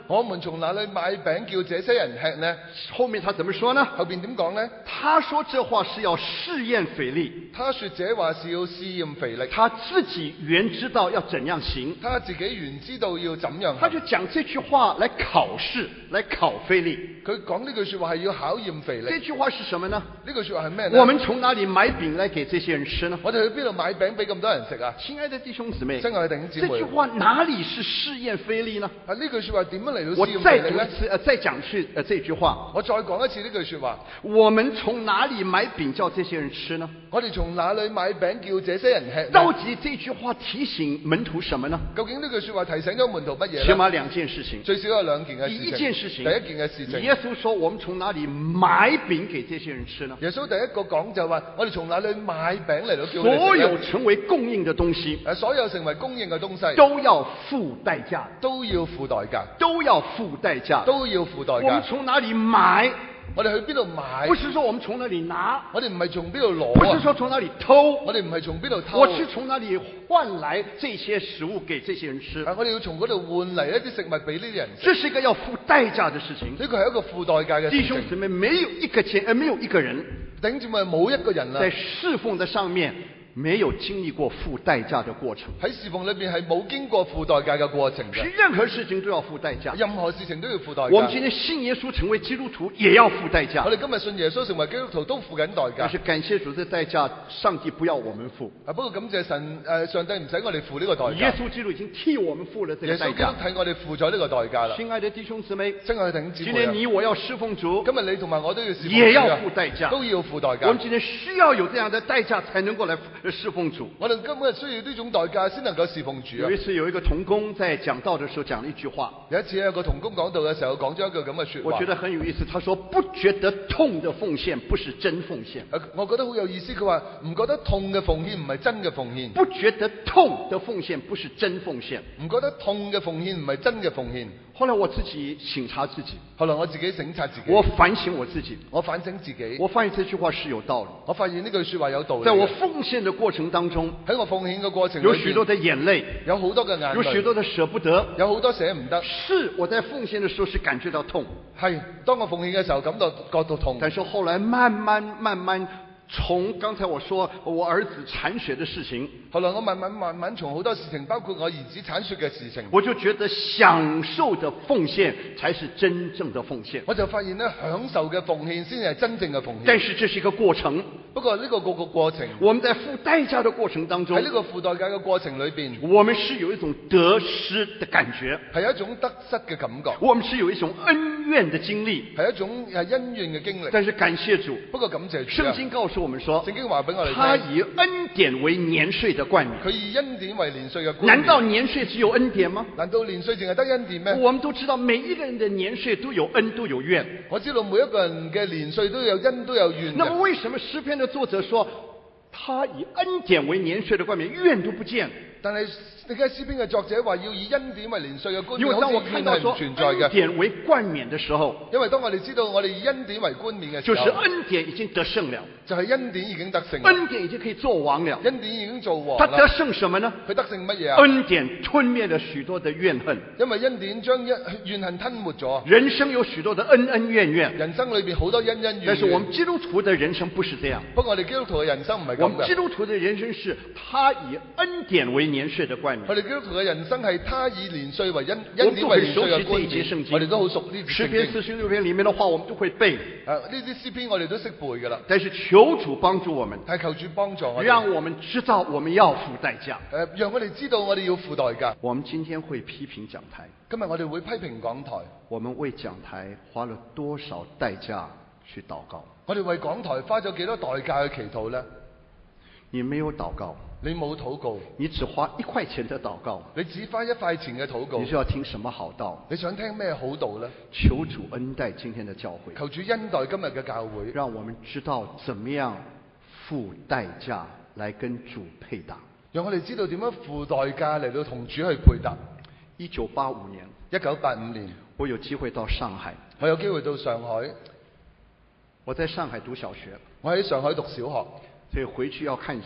我們從哪裏買餅叫這些人吃呢？ 后面他怎么说呢？ 後邊點講呢？ 他说这话是要试验腓力， 他說這話是要試驗腓力， 他自己原知道要怎样行， 他自己原知道要怎樣行， 他就讲这句话来考试，来考腓力。 佢講呢句說話係要考驗腓力。 这句话是什么呢？ 呢句說話係咩呢？ 我们從哪里買餅來給這些人吃呢？ 我哋去邊度買餅俾咁多人食啊？ 親愛的弟兄姊妹， 親愛的弟兄姊妹， 這句話哪里是試驗腓力呢？ 啊，呢句說話點樣嚟到我試驗再讀腓力呢？ 一次，呃，再講去呃這句話。 我再講一次呢句說話。 我們從哪里買餅叫這些人吃呢？ 我哋從哪裏買餅叫這些人吃呢？ 到底這句話提醒門徒什麼呢？ 究竟呢句說話提醒咗門徒乜嘢呢？ 起碼兩件事情。 最少有兩件嘅第事情。 一件事情， 第一件嘅事情。 耶穌說：我們從哪里買餅給這些人吃呢？ 耶穌第一個講就話：我哋從哪裏買餅嚟到叫佢哋食呢？ 所有成為供應的東西， 誒，所有成為供應嘅東西都要付代價， 都要付代價， 都要付代價， 都要付代價。 我們從哪里買？ 我哋去邊度買？ 不是說我們從哪里拿， 我哋唔係從邊度攞不是啊！ 說從哪里偷， 我哋唔係從邊度偷。 我是從哪里換來這些食物給這些人吃。 啊！我哋要從嗰度換嚟一啲食物俾呢啲人食。 這是一個要付代價的事情。 呢個係一個付代價嘅事情。 弟兄姊妹，沒有一個錢，呃，沒有一個人， 弟兄姊妹冇一個人啦， 在侍奉的上面沒有經歷過付代價的過程。 喺侍奉裏邊係冇經過付代價嘅過程嘅。 是任何事情都要付代價， 任何事情都要付代價。 我們今天信耶穌成為基督徒也要付代價。 我哋今日信耶穌成為基督徒都付緊代價。 但是感謝主，這代價上帝不要我們付。 啊，不過感謝神，誒，上帝唔使我哋付呢個代價。 耶穌基督已經替我們付了這個代價。 耶穌基督替我哋付咗呢個代價啦。 親愛的弟兄姊妹， 親愛的弟兄姊妹， 今天你我要侍奉主， 今日你同埋我都要侍奉主， 也要付代價， 都要付代價。 我們今天需要有這樣的代價，才能夠來侍奉主。 我哋今日需要呢種代價先能夠侍奉主啊！ 有一次有一個同工在講道的時候講了一句話， 有一次有個同工講道嘅時候講咗一句咁嘅說話， 我覺得很有意思。他說：不覺得痛的奉獻不是真奉獻。 我覺得好有意思。佢話唔覺得痛嘅奉獻唔係真嘅奉獻， 不覺得痛的奉獻不是真奉獻， 唔覺得痛嘅奉獻唔係真嘅奉獻。 後來我自己省察自己， 後來我自己省察自己， 我反省我自己， 我反省自己， 我發現這句話是有道理。 我發現呢句說話有道理。 在我奉獻的過程當中， 喺我奉獻嘅過程有許多的眼淚， 有好多嘅眼淚， 有許多的捨不得， 有好多捨唔得。 是我在奉獻的時候是感覺到痛， 係當我奉獻嘅時候感到覺到痛， 但是後來慢慢慢慢。從剛才我說我兒子產血的事情， 後來我慢慢慢慢從好多事情，包括我兒子產血嘅事情， 我就覺得享受的奉獻才是真正的奉獻。 我就發現呢，享受嘅奉獻先係真正嘅奉獻。 但是這是一個過程， 不過呢個個個過程， 我們在付代價的過程當中， 喺呢個付代價嘅過程裏邊， 我們是有一種得失的感覺， 係一種得失嘅感覺， 我們是有一種恩怨的經歷， 係一種係恩怨嘅經歷。 但是感謝主， 不過感謝主， 聖經告訴我們說， 聖經話俾我哋聽， 他以恩典為年歲的冠冕。 佢以恩典為年歲嘅冠冕。 難道年歲只有恩典嗎？ 難道年歲淨係得恩典咩？ 我們都知道，每一個人的年歲都有恩都有怨。 我知道每一個人嘅年歲都有恩都有怨。 那麼為什麼詩篇的作者說，他以恩典為年歲的冠冕，怨都不見？ 但係你睇詩篇嘅作者話要以恩典為年歲嘅冠冕， 因為當我看到說恩典為冠冕的時候， 因為當我哋知道我哋以恩典為冠冕嘅時候， 就是恩典已經得勝了， 就係恩典已經得勝， 恩典已經可以做王了， 恩典已經做王。 他得勝什麼呢？ 佢得勝乜嘢啊？ 恩典吞滅了許多的怨恨， 因為恩典將怨恨吞沒咗。 人生有許多的恩恩怨怨， 人生裏邊好多恩恩怨怨。 但是我們基督徒的人生不是這樣。 不過我哋基督徒嘅人生唔係咁嘅。 我們基督徒的人生是他以恩典為年歲的冠冕。 我哋基督徒嘅人生係他以年歲為恩恩典為年歲嘅冠冕。我哋都好熟呢啲詩篇四十六篇裡面的話，我們都會背。 啊，呢啲詩篇我哋都識背㗎啦。 但是求主幫助我們， 係求主幫助我哋， 讓我們知道我們要付代價。 誒，讓我哋知道我哋要付代價。 我們今天會批評講台， 今日我哋會批評講台。 我們為講台花了多少代價去禱告？ 我哋為講台花咗幾多代價去祈禱呢？ 你沒有禱告， 你冇禱告， 你只花一塊錢的禱告， 你只花一塊錢嘅禱告， 你就要聽什麼好道？ 你想聽咩好道呢？ 求主恩待今天的教會， 求主恩待今日嘅教會， 讓我們知道怎麼樣付代價來跟主配搭， 讓我哋知道點樣付代價嚟到同主去配搭。 一九八五年， 一九八五年， 我有機會到上海， 我有機會到上海， 我在上海讀小學， 我喺上海讀小學， 所以回去要看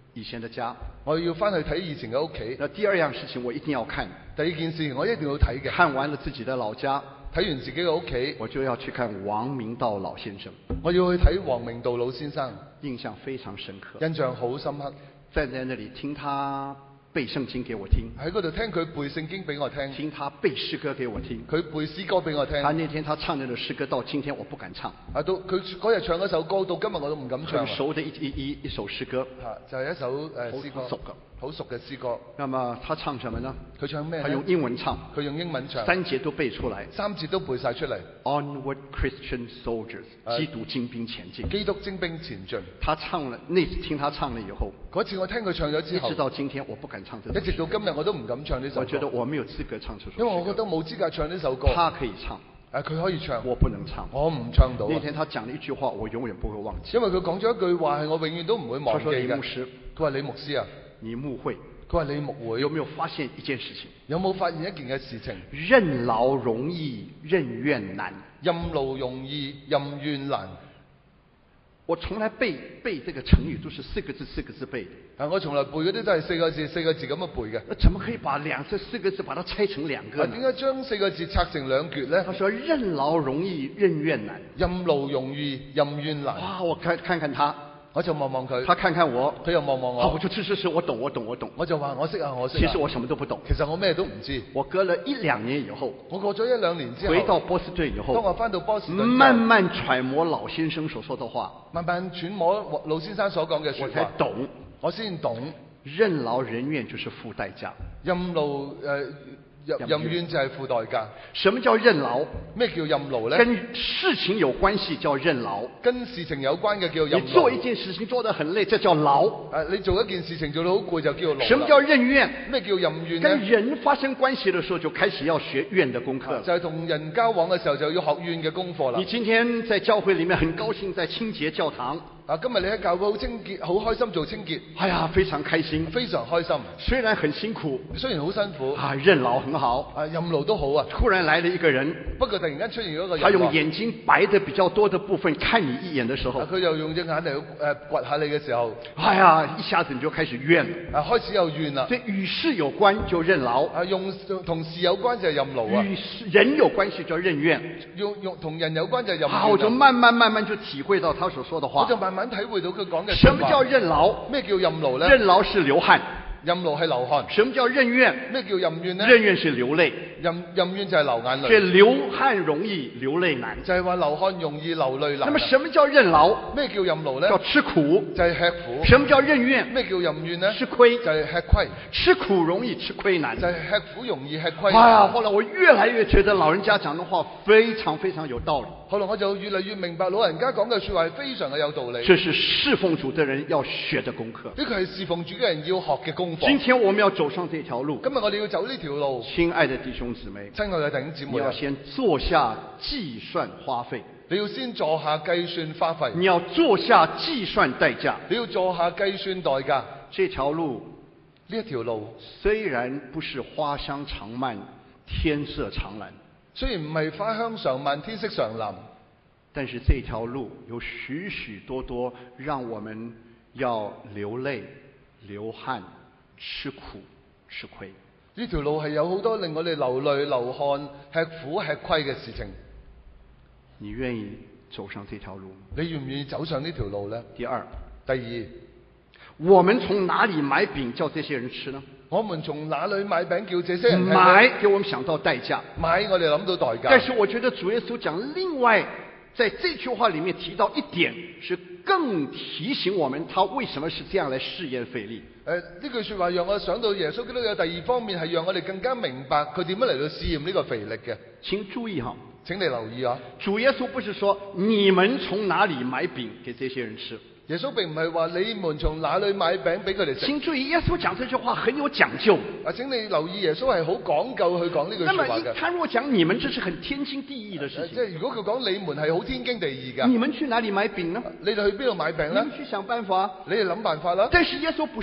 以前的家。 我要翻去睇以前嘅屋企。 那第二樣事情我一定要看， 第二件事我一定要睇嘅。 看完了自己的老家， 睇完自己嘅屋企， 我就要去看王明道老先生。 我要去睇王明道老先生， 印象非常深刻， 印象好深刻。 站在那里聽他背聖經給我聽， 喺嗰度聽佢背聖經俾我聽， 聽他背詩歌給我聽， 佢背詩歌俾我聽。 他那天他唱那個詩歌，到今天我不敢唱。 啊，到佢嗰日唱嗰首歌，到今日我都唔敢唱。 很熟的一一一一首詩歌， 啊，就係、是、一首誒詩歌， 好熟嘅， 好熟嘅詩歌。 那麼他唱什麼呢？ 佢唱咩？ 他用英文唱， 佢用英文唱， 三節都背出來， 三節都背晒出嚟。 Onward Christian soldiers，、啊、基督精兵前進。 基督精兵前進。 他唱了，那次聽他唱了以後， 嗰次我聽佢唱咗之後， 一直到今天我不敢唱這首歌， 一直到今日我都唔敢唱呢首歌。 我覺得我沒有資格唱這首歌， 因為我覺得冇資格唱呢首歌。 他可以唱。 誒，佢可以唱， 我不能唱， 我唔唱到。 那天他講了一句話，我永遠不會忘記。 因為佢講咗一句話係我永遠都唔會忘記嘅。 佢說李牧師， 佢話李牧師啊， 你牧會， 佢話你牧會， 有沒有發現一件事情？ 有冇發現一件嘅事情？ 任勞容易，任怨難。 任勞容易，任怨難。 我從來背背這個成語都是四個字四個字背的。 啊，我從來背嗰啲都係四個字四個字咁樣背嘅。 那怎麼可以把兩這四個字把它拆成兩個呢？ 點解將四個字拆成兩橛呢？ 他說任勞容易，任怨難。 任勞容易，任怨難。 哇！我看看看他。 我就望望佢， 他看看我， 佢又望望我。 好，我就是是是，我懂我懂我懂。 我就話我識啊，我識啊。 其實我什麼都不懂。 其實我咩都唔知。 我隔了一兩年以後， 我過咗一兩年之後， 回到波士頓以後， 當我翻到波士頓， 慢慢揣摩老先生所說的話， 慢慢揣摩老先生所講嘅說話， 我才懂， 我先懂。 任勞任怨就是付代價。 任勞誒。任任怨就係付代價。 什麼叫任勞？ 咩叫任勞呢？ 跟事情有關係叫任勞， 跟事情有關嘅叫任勞。 你做一件事情做得很累，這叫勞。 誒，你做一件事情做得好攰就叫勞。 什麼叫任怨？ 咩叫任怨呢？跟人發生關係的時候就開始要學怨的功課。 啊、就係同人交往嘅時候就要學怨嘅功課啦。 你今天在教會裡面很高興在清潔教堂。 啊！今日你喺教會好清潔，好開心做清潔。 哎呀，非常開心， 非常開心。 雖然很辛苦， 雖然好辛苦。 啊，任勞很好。 啊，任勞都好啊。 突然來了一個人， 不過突然間出現咗一個人， 他用眼睛白得比較多的部分看你一眼的時候， 佢、啊、又用隻眼嚟誒掘下你嘅時候， 哎呀，一下子你就開始怨了。 啊，開始有怨啦。 所以與事有關就任勞。 啊，用同事有關就係任勞啊。 與人有關係叫任怨。 用用同人有關就係任怨。 啊，我就慢慢慢慢就體會到他所說的話。 我就慢慢體會到佢講。 什麼叫任勞？ 咩叫任勞呢？ 任勞是流汗， 任勞係流汗。 什麼叫任怨？ 咩叫任怨呢？ 任怨是流淚， 任任怨就係流眼淚。 這流汗容易，流淚難。 就係話流汗容易，流淚難。 那麼什麼叫任勞？ 咩叫任勞呢？ 叫吃苦， 就係吃苦。 什麼叫任怨？ 咩叫任怨呢？ 吃虧， 就係吃虧。 吃苦容易，吃虧難。 就係吃苦容易，吃虧。 哎呀，後來我越來越覺得老人家講的話非常非常有道理。 後來我就越嚟越明白老人家講嘅說話係非常嘅有道理。 這是侍奉主的人要學的功課。 呢個係侍奉主嘅人要學嘅功課。 今天我們要走上這條路。 今日我哋要走呢條路。 親愛的弟兄姊妹， 親愛嘅弟兄姊妹， 你要先坐下計算花費。 你要先坐下計算花費。 你要坐下計算代價。 你要坐下計算代價。 這條路， 呢一條路雖然不是花香長漫、天色長藍， 雖然唔係花香常漫、天色常藍， 但是這條路有許許多多讓我們要流淚、流汗、吃苦、吃虧。 呢條路係有好多令我哋流淚、流汗、吃苦、吃虧嘅事情。 你願意走上這條路？ 你願唔願意走上呢條路呢？ 第二， 第二， 我們從哪裡買餅叫這些人吃呢？ 我們從哪裡買餅叫這些人吃？ 買給我們想到代價， 買我哋諗到代價。 但是我覺得主耶穌講另外，在這句話裡面提到一點，是更提醒我們他為什麼是這樣來試驗腓力。 誒，呢句說話讓我想到耶穌基督有第二方面係讓我哋更加明白佢點樣嚟到試驗呢個腓力嘅。 請注意哈， 請你留意啊！ 主耶穌不是說你們從哪裡買餅給這些人吃。 耶穌並唔係話你們從哪裡買餅俾佢哋食。 請注意，耶穌講這句話很有講究。 啊，請你留意，耶穌係好講究去講呢句說話嘅。 那麼，他如果講你們，這是很天經地義的事情。 即係如果佢講你們係好天經地義㗎。 你們去哪裡買餅呢？ 你哋去邊度買餅呢？ 你們去想辦法。 你哋諗辦法啦。 但是耶穌不是。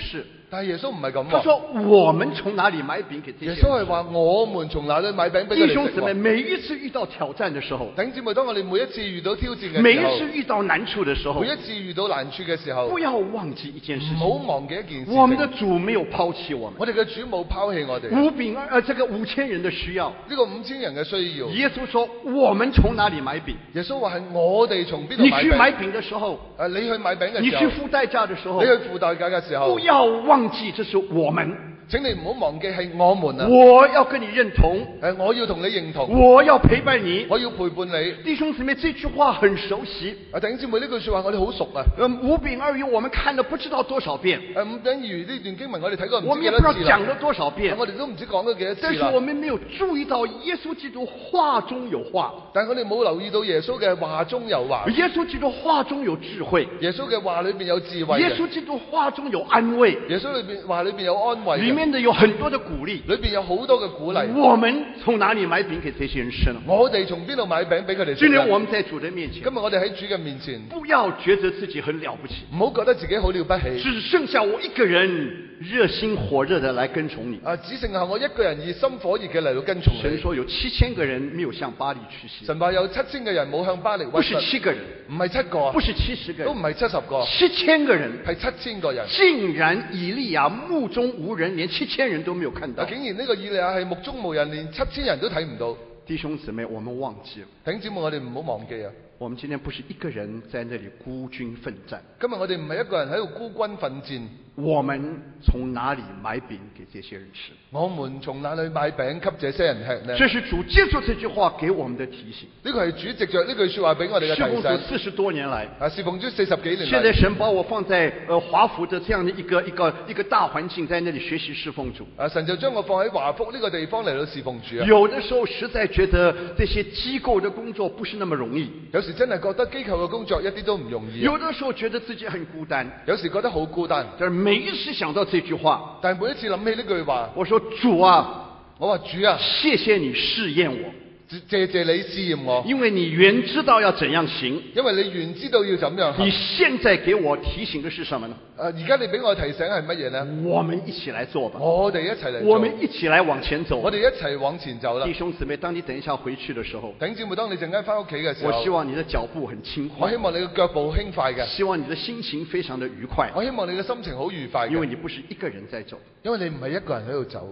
但係耶穌唔係咁喎。 他說：我們從哪裡買餅給這些人吃？ 耶穌係話我們從哪裡買餅俾佢哋弟兄姊妹， 食喎？ 每一次遇到挑戰的時候， 弟兄姊妹，當我哋每一次遇到挑戰嘅時候， 每一次遇到難處的時候， 每一次遇到難處嘅時候， 不要忘記一件事唔好情： 忘記一件事情。 我們的主沒有拋棄我們。 我哋嘅主冇拋棄我哋。 五餅二呃，這個五千人的需要， 呢個五千人嘅需要， 耶穌說：我們從哪裡買餅？ 耶穌話係我哋從邊度你買餅？ 去買餅的時候， 誒，你去買餅嘅時候， 你去付代價的時候， 你去付代價嘅時候， 不要忘記這是我們。 請你唔好忘記係我們啊！ 我要跟你認同， 誒，我要同你認同， 我要陪伴你， 我要陪伴你。 弟兄姊妹，這句話很熟悉。 啊，弟兄姊妹，呢句說話我哋好熟啊！ 嗯，五餅二魚我們看了不知道多少遍， 誒，五餅二魚呢段經文我哋睇過唔知我們也不知道幾多次啦。 講了多少遍， 我哋都唔知講咗幾多次啦。 但是我們沒有注意到耶穌基督話中有話， 但係我哋冇留意到耶穌嘅話中有話， 耶穌基督話中有智慧， 耶穌嘅話裏邊有智慧嘅， 耶穌基督話中有安慰， 耶穌裏邊話裏邊有安慰嘅， 裏面的有很多的鼓勵。 裏邊有好多嘅鼓勵。 我們從哪裡買餅給這些人吃呢？ 我哋從邊度買餅俾佢哋食今天呢？ 我們在主的面前今，日我哋喺主嘅面前， 不要覺得自己很了不起， 唔好覺得自己好了不起。 只剩下我一個人熱心火熱的來跟從你。 啊，只剩下我一個人熱心火熱嘅嚟到跟從你。 神說有七千個人沒有向巴黎屈膝， 神話有七千嘅人冇向巴力不屈膝， 是七個人， 唔係七個， 不是七十個人， 都唔係七十個， 七千個人， 係七千個人。 竟然以利亞目中無人，連七千人都沒有看到啊！。竟然呢個以利亞係目中無人，連七千人都睇唔到。 弟兄姊妹，我們忘記了， 弟兄姊妹，我哋唔好忘記啊！ 我們今天不是一個人在那裡孤軍奮戰， 今日我哋唔係一個人喺度孤軍奮戰。 我們從哪裡買餅給這些人吃？ 我們從哪裡買餅給這些人吃呢？ 這是主借助這句話給我們的提醒。 呢個係主藉着呢句說話俾我哋嘅侍奉主提醒。 四十多年來， 啊，侍奉主四十幾年現在嚟， 神把我放在呃華福的這樣的一個一個一個大環境，在那裡學習侍奉主。 啊，神就將我放喺華福呢個地方嚟到侍奉主啊。 有的時候實在覺得這些機構的工作不是那麼容易， 有時真係覺得機構嘅工作一啲都唔容易啊。 有的時候覺得自己很孤單。 有時覺得好孤單。 但是每一次想到這句話， 但係每一次諗起呢句話， 我說主啊， 我話主啊， 謝謝你試驗我， 謝謝你試驗我， 因為你原知道要怎樣行。 因為你原知道要怎樣行。 你現在給我提醒的是什麼呢？ 誒，而家你俾我提醒係乜嘢呢？ 我們一起來做吧， 我哋一齊嚟做， 我們一起來往前走。 我哋一齊往前走啦。 弟兄姊妹，當你等一下回去的時候， 弟兄姊妹，當你陣間翻屋企嘅時候， 我希望你的腳步很輕快， 我希望你嘅腳步輕快嘅， 希望你的心情非常的愉快， 我希望你嘅心情好愉快嘅， 因為你不是一個人在走， 因為你唔係一個人喺度走，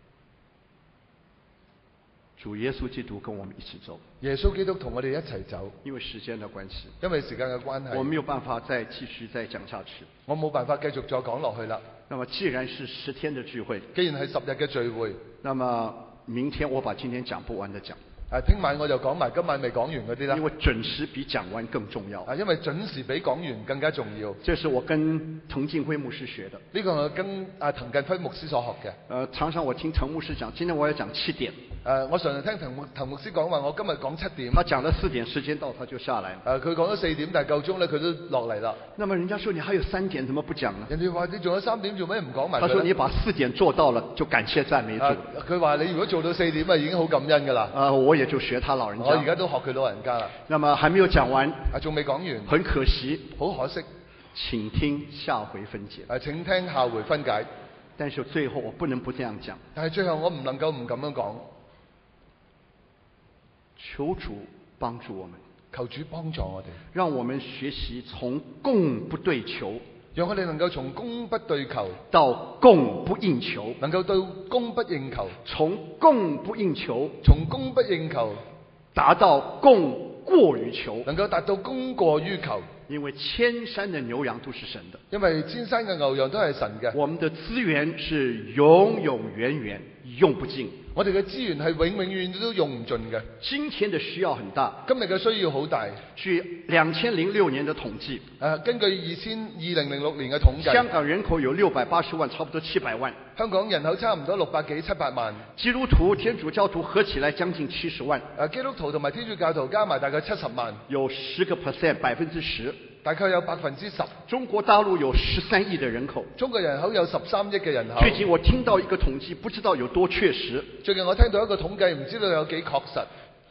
主耶穌基督跟我們一起走。 耶穌基督同我哋一齊走。 因為時間的關係， 因為時間嘅關係， 我沒有辦法再繼續再講下去。 我冇辦法繼續再講落去啦。 那麼既然是十天的聚會， 既然係十日嘅聚會， 那麼明天我把今天講不完的講。 啊，聽晚我就講埋今晚未講完嗰啲啦。 因為準時比講完更重要。 啊，因為準時比講完更加重要。 這是我跟滕敬輝牧師學的。 呢個我跟啊滕近輝牧師所學嘅。 呃，常常我聽滕牧師講，今天我要講七點。 誒，我常常聽滕牧滕牧師講話，我今日講七點。 他講了四點，時間到他就下來了。 誒，佢講咗四點，但係夠鐘咧，佢都落嚟啦。 那麼人家說你還有三點，怎麼不講呢？ 人哋話你仲有三點，做咩唔講埋佢？ 他說你把四點做到了，就感謝讚美主。 佢話你如果做到四點啊，已經好感恩㗎啦。 啊，我也就學他老人家。 我而家都學佢老人家啦。 那麼還沒有講完， 啊，仲未講完， 很可惜， 好可惜。 請聽下回分解。 誒，請聽下回分解。 但是最後我不能不這樣講。 但係最後我唔能夠唔咁樣講。 求主幫助我們， 求主幫助我哋， 讓我們學習從供不對求， 讓我哋能夠從供不對求到供不應求， 能夠到供不應求， 從供不應求， 從供不應求達到供過於求， 能夠達到供過於求。 因為千山的牛羊都是神的， 因為千山嘅牛羊都係神嘅。 我們的資源是永永遠遠用不盡， 我哋嘅資源係永永遠遠都用唔盡嘅。 今天的需要很大， 今日嘅需要好大。 據兩千零六年的統計， 誒，根據二千二零零六年嘅統計， 香港人口有六百八十萬，差不多七百萬。 香港人口差唔多六百幾七百萬。 基督徒、天主教徒合起來將近七十萬。 誒，基督徒同埋天主教徒加埋大概七十萬。 有十個 percent， 百分之十。 大概有百分之十。 中國大陸有十三億的人口， 中國人口有十三億嘅人口。 最近我聽到一個統計，不知道有多確實。 最近我聽到一個統計，唔知道有幾確實。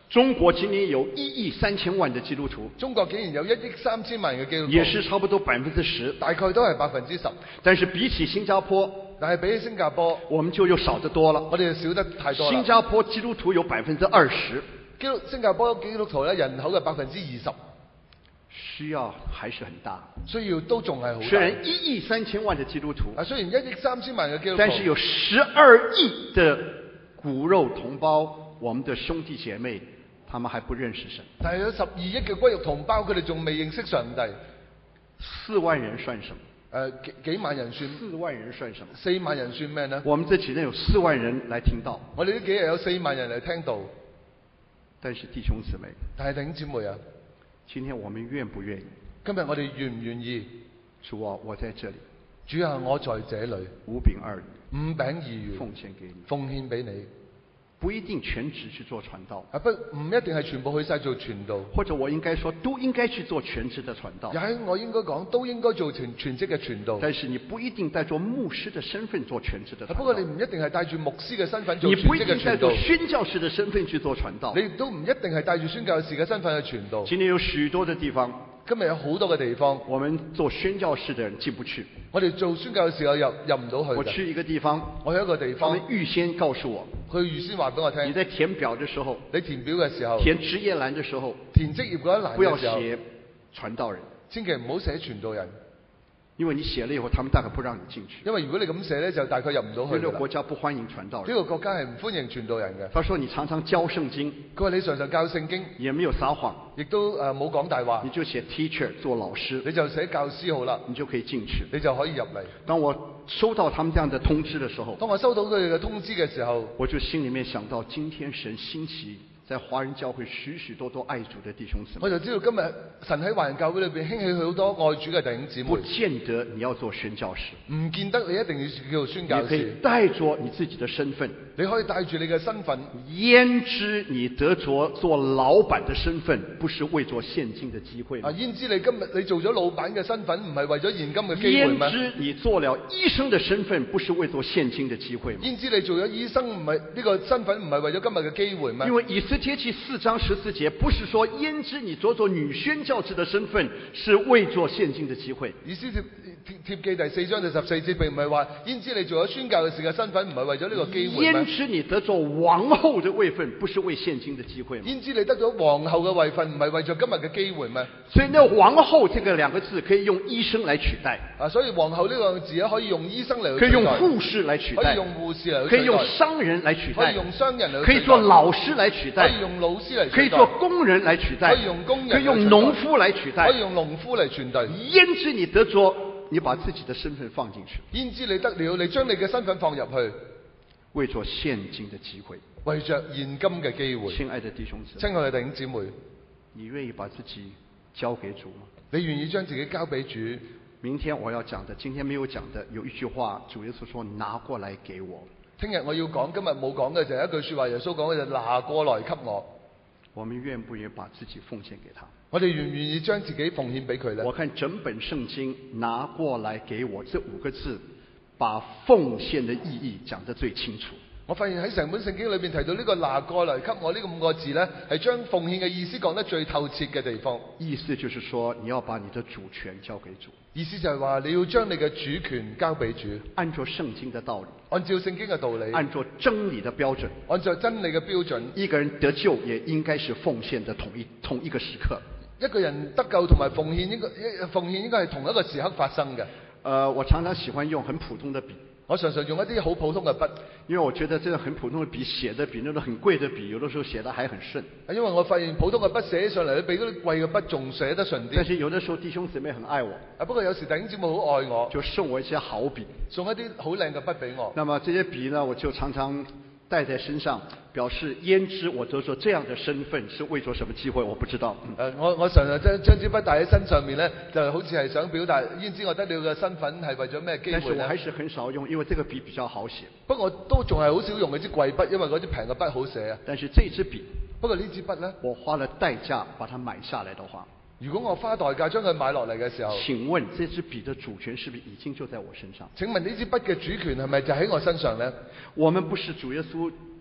中国今年有一亿三千万的基督徒， 中國竟然有一億三千萬嘅基督徒， 也是差不多百分之十， 大概都係百分之十。 但是比起新加坡， 但係比起新加坡， 我們就又少得多了。 我哋就少得太多啦。 新加坡基督徒有百分之二十， 基督新加坡基督徒咧人口嘅百分之二十， 需要還是很大。 需要都仲係好大。 雖然一億三千萬的基督徒， 啊，雖然一億三千萬嘅基督徒， 但是有十二億的骨肉同胞，我們的兄弟姐妹。他們還不認識神， 但係有十二億嘅骨肉同胞，佢哋仲未認識上帝。 四萬人算什麼？ 誒、呃、幾幾萬人算？ 四萬人算什麼？ 四萬人算咩呢？ 我們這幾天有四萬人來聽到， 我哋呢幾日有四萬人嚟聽到。 但是弟兄姊妹， 但係弟兄姊妹啊， 今天我們願不願意？ 今日我哋願唔願意？ 主啊，我在這裡。 主啊，我在這裡。 五餅二魚， 五餅二魚， 奉獻給你。 奉獻俾你。 不一定全職去做傳道， 啊不唔一定係全部去晒做傳道， 或者我應該說都應該去做全職的傳道。 也我應該講都應該做全全職嘅傳道。 但是你不一定帶着牧師的身份做全職的傳道。 不過你唔一定係帶住牧師嘅身份做你全職嘅傳道。你不一定帶着宣教士的身份去做傳道。 你亦都唔一定係帶住宣教士嘅身份去傳道。 今天有許多的地方。 今日有好多嘅地方， 我們做宣教士的人進不去。 我哋做宣教嘅時候入入唔到去。 我去一個地方， 我去一個地方， 他們預先告訴我， 佢預先話俾我聽。 你在填表的時候， 你填表嘅時候， 填職業欄的時候， 填職業嗰一欄不要寫傳道人， 千祈唔好寫傳道人。 因為你寫了以後，他們大概不讓你進去。 因為如果你咁寫咧，就大概入唔到去。 呢個國家不歡迎傳道人。 呢個國家係唔歡迎傳道人嘅。 他說你常常教聖經， 佢話你常常教聖經， 也沒有撒謊， 亦都誒冇講大話。 你就寫 teacher 做老師， 你就寫教師好啦， 你就可以進去， 你就可以入嚟。 當我收到他們這樣的通知的時候， 當我收到佢哋嘅通知嘅時候， 我就心裡面想到今天神興起在華人教會許許多多愛主的弟兄姊妹， 我就知道今日神喺華人教會裏邊興起好多愛主嘅弟兄姊妹。 不見得你要做宣教士， 唔見得你一定要叫做宣教士。 你可以帶着你自己的身份， 你可以帶住你嘅身份。 焉知你得着做老闆的身份，不是為咗現今的機會嗎？ 啊，焉知你今日你做咗老闆嘅身份，唔係為咗現今嘅機會咩？ 焉知你做了醫生的身份，不是為咗現今的機會嗎？ 焉知你做咗醫生唔係呢個身份，唔係為咗今日嘅機會咩？ 因為以斯帖記四章十四節，不是說焉知你做做女宣教士的身份，是為咗現今的機會。 以斯帖帖記第四章第十四節並唔係話焉知你做咗宣教嘅士嘅身份，唔係為咗呢個機會咩？ 焉知你得做王后的位分，不是為現今的機會嗎？ 焉知你得咗皇后嘅位份，唔係為咗今日嘅機會咩？ 所以那王后這個兩個字可以用醫生來取代。 啊，所以皇后呢個字可以用醫生嚟取代， 可以用護士來取代， 可以用護士嚟取代， 可以用商人來取代， 可以用商人嚟取代， 可以做老師來取代， 可以用老師嚟取代， 可以做工人來取代， 可以用工人， 可以用農夫來取代， 可以用農夫嚟取代。 焉知你得着，你把自己的身份放進去， 焉知你得了，你將你嘅身份放入去， 為咗現今的機會， 為着現今嘅機會。 親愛的弟兄姊妹， 親愛的弟兄姊妹， 你願意把自己交給主嗎？ 你願意將自己交俾主？ 明天我要講的，今天沒有講的，有一句話，主耶穌說：拿過來給我。 聽日我要講，今日冇講嘅就係一句說話，耶穌講嘅就拿過來給我。 我們願不願意把自己奉獻給他？ 我哋願唔願意將自己奉獻俾佢呢？ 我看整本聖經拿過來給我這五個字，把奉獻的意義講得最清楚。 我發現喺成本聖經裏邊提到呢個拿過來給我呢個五個字呢，係將奉獻嘅意思講得最透徹嘅地方。 意思就是說，你要把你的主權交給主。 意思就係話你要將你嘅主權交俾主， 按照聖經的道理， 按照聖經嘅道理， 按照真理的標準， 按照真理嘅標準， 一個人得救也應該是奉獻的同一同一個時刻。 一個人得救同埋奉獻應該奉獻應該係同一個時刻發生嘅。 呃，我常常喜歡用很普通的筆。 我常常用一啲好普通嘅筆， 因為我覺得這個很普通嘅筆寫得比那種很貴的筆，有的時候寫得還很順。 因為我發現普通嘅筆寫起上嚟，比嗰啲貴嘅筆仲寫得順啲。 但是有的時候弟兄姊妹很愛我， 啊不過有時弟兄姊妹好愛我， 就送我一些好筆， 送一啲好靚嘅筆俾我。 那麼這些筆呢，我就常常帶在身上，表示焉知我得着這樣的身份是為咗什麼機會，我不知道。 誒、呃，我我常常將將支筆帶喺身上面咧，就好似係想表達焉知我得了嘅身份係為咗咩機會呢？ 但是我還是很少用，因為這個筆比較好寫。 不過我都仲係好少用嗰支貴筆，因為嗰支平嘅筆好寫啊。 但是這支筆， 不過呢支筆咧， 我花了代價把它買下來的話， 如果我花代價將佢買落嚟嘅時候， 請問這支筆的主權是不是已經就在我身上？ 請問呢支筆嘅主權係咪就喺我身上呢？ 我們不是主耶穌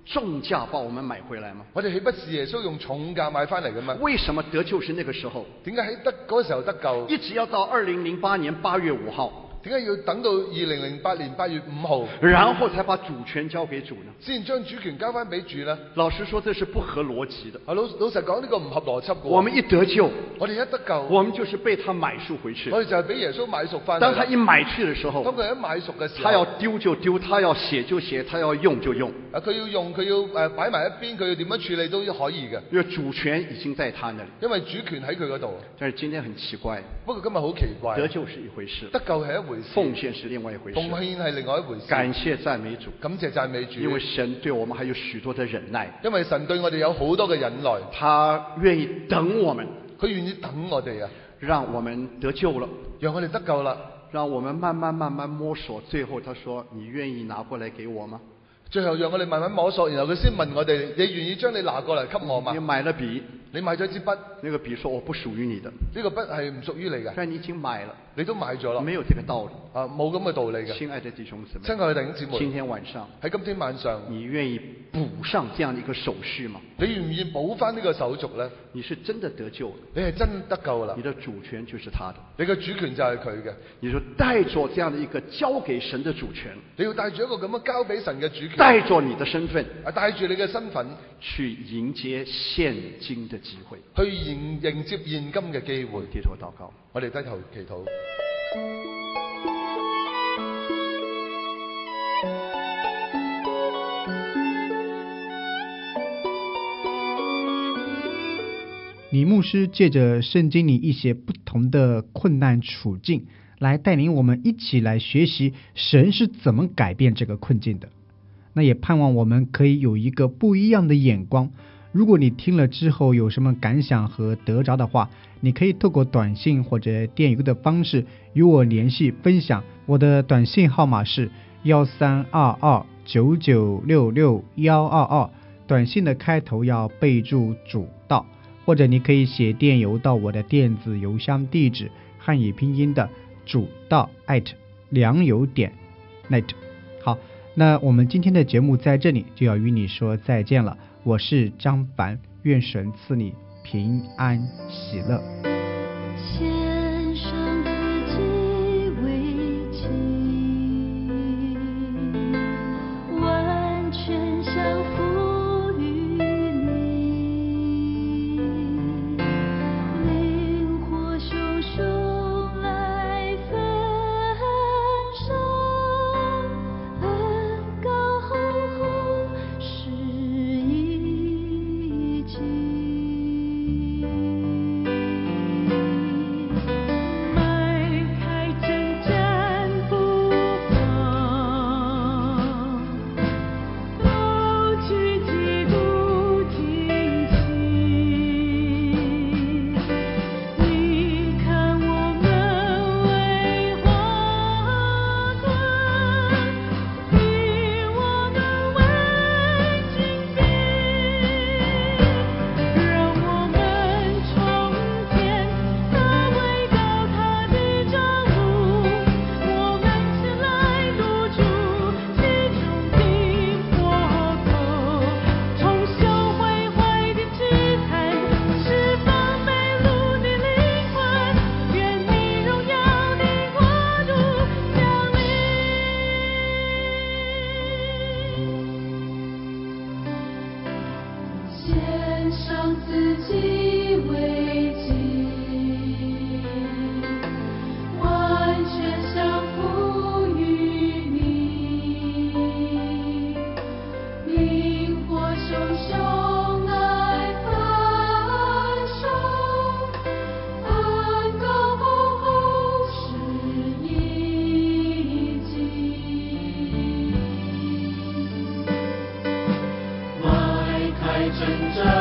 重价把我们买回来吗？ 我哋豈不是耶穌用重價買翻嚟嘅咩？ 為什麼得救是那個時候？ 點解喺得嗰時候得救？ 一直要到二零零八年八月五號。 點解要等到二零零八年八月五號， 然後才把主權交給主呢？ 先將主權交翻俾主呢？ 老實說，這是不合邏輯的。 啊，老老實講，呢個唔合邏輯嘅。 我們一得救， 我哋一得救， 我們就是被他買贖回去。 我哋就係俾耶穌買贖翻。 當他一買去的時候， 當佢一買贖嘅時候， 他要丟就丟，他要寫就寫，他要用就用。 啊，佢要用，佢要誒擺埋一邊，佢要點樣處理都可以嘅。 因為主權已經在他那裡， 因為主權喺佢嗰度。 但是今天很奇怪， 不過今日好奇怪， 得救是一回事， 得救係一回事， 奉獻是另外一回事。 奉獻係另外一回事。 感謝讚美主， 感謝讚美主。 因為神對我們還有許多的忍耐， 因為神對我哋有好多嘅忍耐， 他願意等我們， 佢願意等我哋啊， 讓我們得救了， 讓我哋得救啦， 讓我們慢慢慢慢摸索，最後他說：你願意拿過來給我嗎？ 最後讓我哋慢慢摸索，然後佢先問我哋：你願意將你拿過嚟給我嗎？ 你買了筆， 你買咗支筆， 那個筆說我不屬於你的， 呢個筆係唔屬於你嘅， 但你已經買了， 你都買咗啦， 沒有這個道理啊，冇咁嘅道理嘅。 親愛的弟兄姊妹， 親愛的弟兄姊妹， 今天晚上喺今天晚上， 你願意補上這樣的一個手續嗎？ 你願唔願意補翻呢個手續呢？ 你是真的得救了， 你係真得救啦， 你的主權就是他的， 你嘅主權就係佢嘅， 你就帶着這樣的一個交給神的主權， 你要帶住一個咁樣交俾神嘅主權， 帶着你的身份， 啊，帶住你嘅身份去迎接現今的機會， 去迎迎接現今嘅機會。 低頭禱告， 我哋低頭祈禱。 李牧師借着聖經裏一些不同的困難處境，來帶領我們一起來學習神是怎麼改變這個困境的。那也盼望我們可以有一個不一樣的眼光。如果你聽了之後有什麼感想和得着的話，你可以透過短信或者電郵的方式與我聯繫分享。我的短信號碼是一三二二九九六六一二二，短信的開頭要備註主道，或者你可以寫電郵到我的電子郵箱地址，漢語拼音的主道 at 良友點 net。 好，那我們今天的節目在這裡就要與你說再見了。我是張凡，願神賜你平安喜樂。 獻上自己為祭，完全降服於你，靈火熊熊來焚燒，恩膏厚厚是一己。献上自己為祭，完全降服於你，靈火熊熊來焚燒，恩膏厚厚是一己。邁開征戰